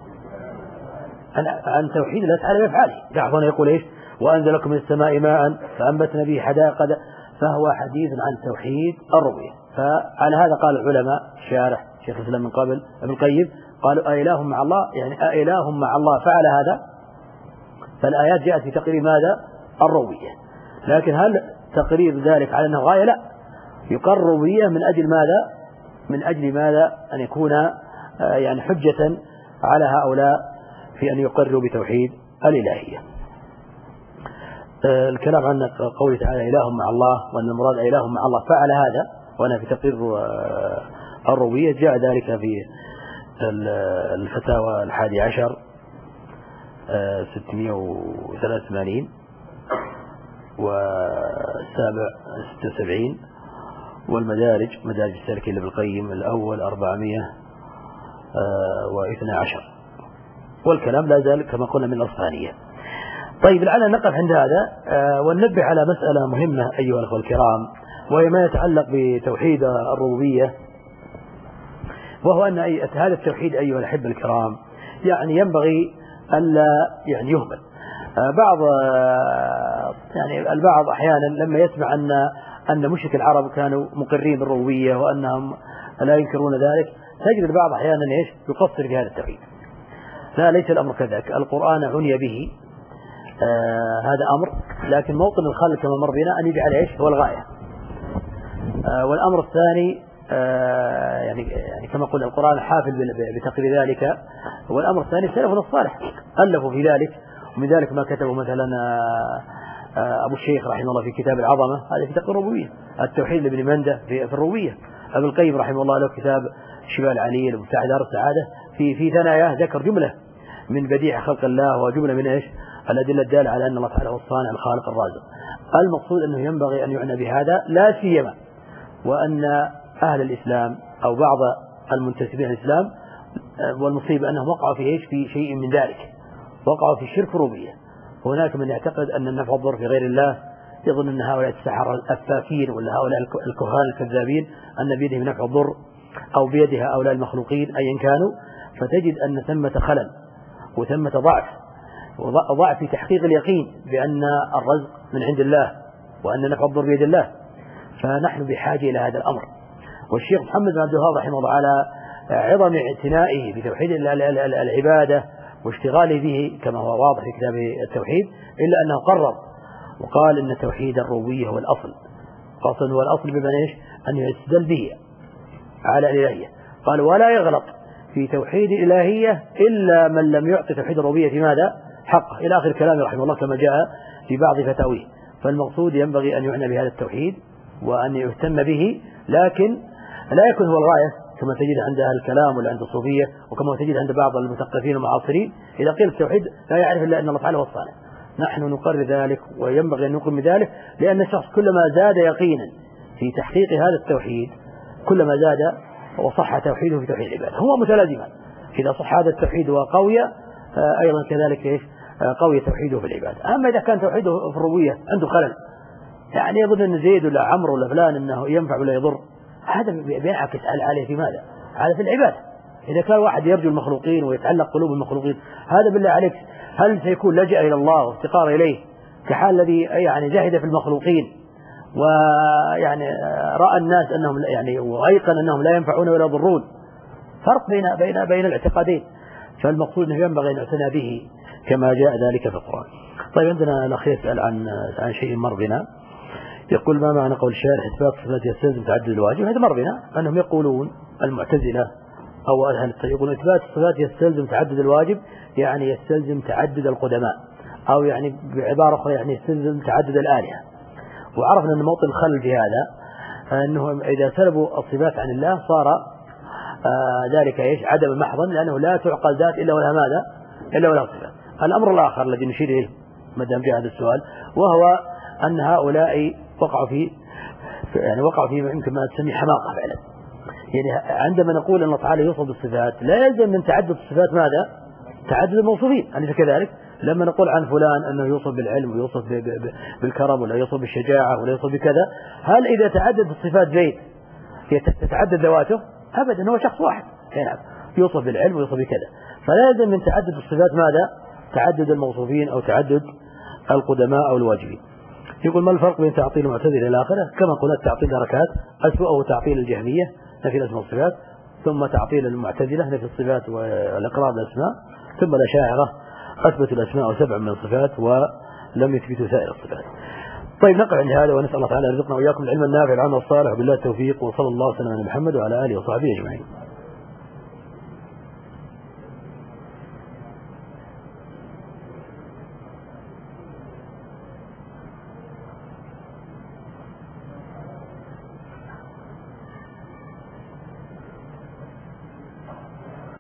[SPEAKER 1] عن توحيد الله تعالى بأفعاله. تلاحظون يقول إيش؟ وأنزل لكم من السماء ماء فأنبتنا به حدائق، فهو حديث عن توحيد الربوبية. فعلى هذا قال العلماء الشارح شيخ الإسلام من قبل ابن القيم قالوا أإله مع الله يعني أإله مع الله فعل هذا. فالآيات جاءت في تقرير ماذا؟ الربوبية. لكن هل تقرير ذلك على أنه غاية؟ لا، يقر الربوبية من أجل ماذا؟ من أجل ماذا؟ أن يكون يعني حجة على هؤلاء في أن يقروا بتوحيد الإلهية. الكلام عن قوله تعالى إله مع الله وأن المراد إله مع الله فعل هذا، وأنا في تقرير الربوبية جاء ذلك في الفتاوى 11 683 والسابع 76 والمدارج مدارج السالكين لابن القيم الأول 412 والكلام لا زال كما قلنا من الأصفهانية. طيب لعلنا نقف عند هذا وننبه على مسألة مهمة أيها الأخوة الكرام، وهي ما يتعلق بتوحيد الربوبية، وهو أن هذا التوحيد أيها الأحبة الكرام يعني ينبغي ألا يعني يهمل. يعني البعض أحيانا لما يسمع أن مشرك العرب كانوا مقرين بالربوبية وأنهم لا ينكرون ذلك، تجد البعض أحيانا إيش يقصر في هذا التوحيد. لا، ليس الأمر كذلك، القرآن عني به هذا أمر، لكن موطن الخلق كما مر بنا أن يجعل إيش هو الغاية. والأمر الثاني يعني كما قلنا القرآن حافل بتقرير ذلك. والأمر الثاني سلفنا الصالح ألفوا في ذلك، ومن ذلك ما كتبوا مثلا أبو الشيخ رحمه الله في كتاب العظمة، هذا في تقرير الربوبية. التوحيد لابن منده في الربوبية. ابن القيم رحمه الله له كتاب شبال العليل ومفتاح دار السعادة في ثناياه ذكر جملة من بديع خلق الله وجملة من إيش الأدلة الدالة على أن الله تعالى هو الصانع الخالق الرازق. المقصود أنه ينبغي أن يعنى بهذا لا سيما وأن أهل الإسلام أو بعض المنتسبين للإسلام والمصيبة أنهم وقعوا في إيش في شيء من ذلك، وقعوا في الشرك الربوبية. هناك من يعتقد أن النفع والضر في غير الله، يظن أن هؤلاء السحرة الأفاكين ولا هؤلاء الكهان الكذابين أن بيدهم نفع الضر أو بيد هؤلاء المخلوقين أيا كانوا، فتجد أن ثمة خلل وثمة ضعف في تحقيق اليقين بأن الرزق من عند الله وأن نفع الضر بيد الله. فنحن بحاجة إلى هذا الأمر. والشيخ محمد بن عبد الوهاب رحمه الله على عظم اعتنائه بتوحيد العبادة واشتغاله به كما هو واضح في كتابه التوحيد، إلا أنه قرر وقال إن توحيد الربوبية هو الأصل. قصد هو الأصل بمعنى إيش؟ أن يستدل به على الإلهية. قال ولا يغلط في توحيد الإلهية إلا من لم يعطي توحيد الربوبية في ماذا؟ حقه، إلى آخر كلامه رحمه الله كما جاء في بعض فتاويه. فالمقصود ينبغي أن يعنى بهذا التوحيد وأن يهتم به، لكن لا يكون هو الغاية كما تجد عند أهل الكلام ولا عند الصوفية وكما تجد عند بعض المثقفين المعاصرين. إذا قيل التوحيد لا يعرف إلا أن الله تعالى هو الصانع. نحن نقرر ذلك وينبغي أن نقوم بذلك، لأن الشخص كلما زاد يقينا في تحقيق هذا التوحيد كلما زاد وصح توحيده في توحيد العبادة. هو متلازمان، إذا صح هذا التوحيد وقوي أيضا كذلك إيش قوي توحيده في العبادة. أما إذا كان توحيده في الربوبية عنده خلل، يعني يظن أن زيد ولا عمرو ولا فلان أنه ينفع ولا يضر، هذا بينعكس عليه في ماذا؟ على في العبادة. إذا كان واحد يرجو المخلوقين ويتعلق قلوب المخلوقين، هذا بالله عليك هل سيكون لجأ إلى الله وافتقار إليه كحال الذي يعني جاهد في المخلوقين ويعني رأى الناس أنهم يعني وأيقن أنهم لا ينفعون ولا يضرون؟ فرق بين الاعتقادين. فالمقصود أنه ينبغي أن يعتنى به كما جاء ذلك في القرآن. طيب عندنا الأخ يسأل عن شيء مر بنا، يقول ما معنى قول الشارح إثبات صفات يستلزم تعدد الواجب؟ هذا مر بنا أنهم يقولون المعتزلة أو أهل الطريق يقولون إثبات الصفات يستلزم تعدد الواجب، يعني يستلزم تعدد القدماء، أو يعني بعبارة أخرى يعني يستلزم تعدد الآلهة. وعرفنا أن موطن الخلل في هذا أنه إذا سلبوا الصفات عن الله صار ذلك إيش عدم محضا، لأنه لا تعقل ذات إلا ولها ماذا؟ إلا ولها صفات. الأمر الآخر الذي نشير إليه ما دام جاء هذا السؤال، وهو أن هؤلاء وقعوا في يمكن ما تسمي حماقة فعلا. يعني عندما نقول أن الله تعالى يوصف بالصفات لا يلزم من تعدد الصفات ماذا؟ تعدد الموصوفين. أليس كذلك؟ لما نقول عن فلان أنه يوصف بالعلم ويوصف بالكرم ولا يوصف بالشجاعة ولا يوصف بكذا، هل إذا تعدد الصفات زيد تتعدد ذواته؟ أبدا، هو شخص واحد يعني يوصف بالعلم ويوصف بكذا. فلا يلزم من تعدد الصفات ماذا؟ تعدد الموصوفين أو تعدد القدماء أو الواجبين. يقول ما الفرق بين تعطيل المعتزلة إلى آخره؟ كما قلنا تعطيل دركات، أسوأه تعطيل الجهمية نفي الأسماء والصفات، ثم تعطيل المعتزلة نفي الصفات والإقرار بالأسماء، ثم الأشاعرة أثبتوا الأسماء وسبع من الصفات ولم يثبتوا سائر الصفات. طيب نقف عند هذا ونسأل الله تعالى أن يرزقنا وإياكم العلم النافع العمل الصالح، وبالله التوفيق، وصلى الله وسلم على محمد وعلى آله وصحبه أجمعين.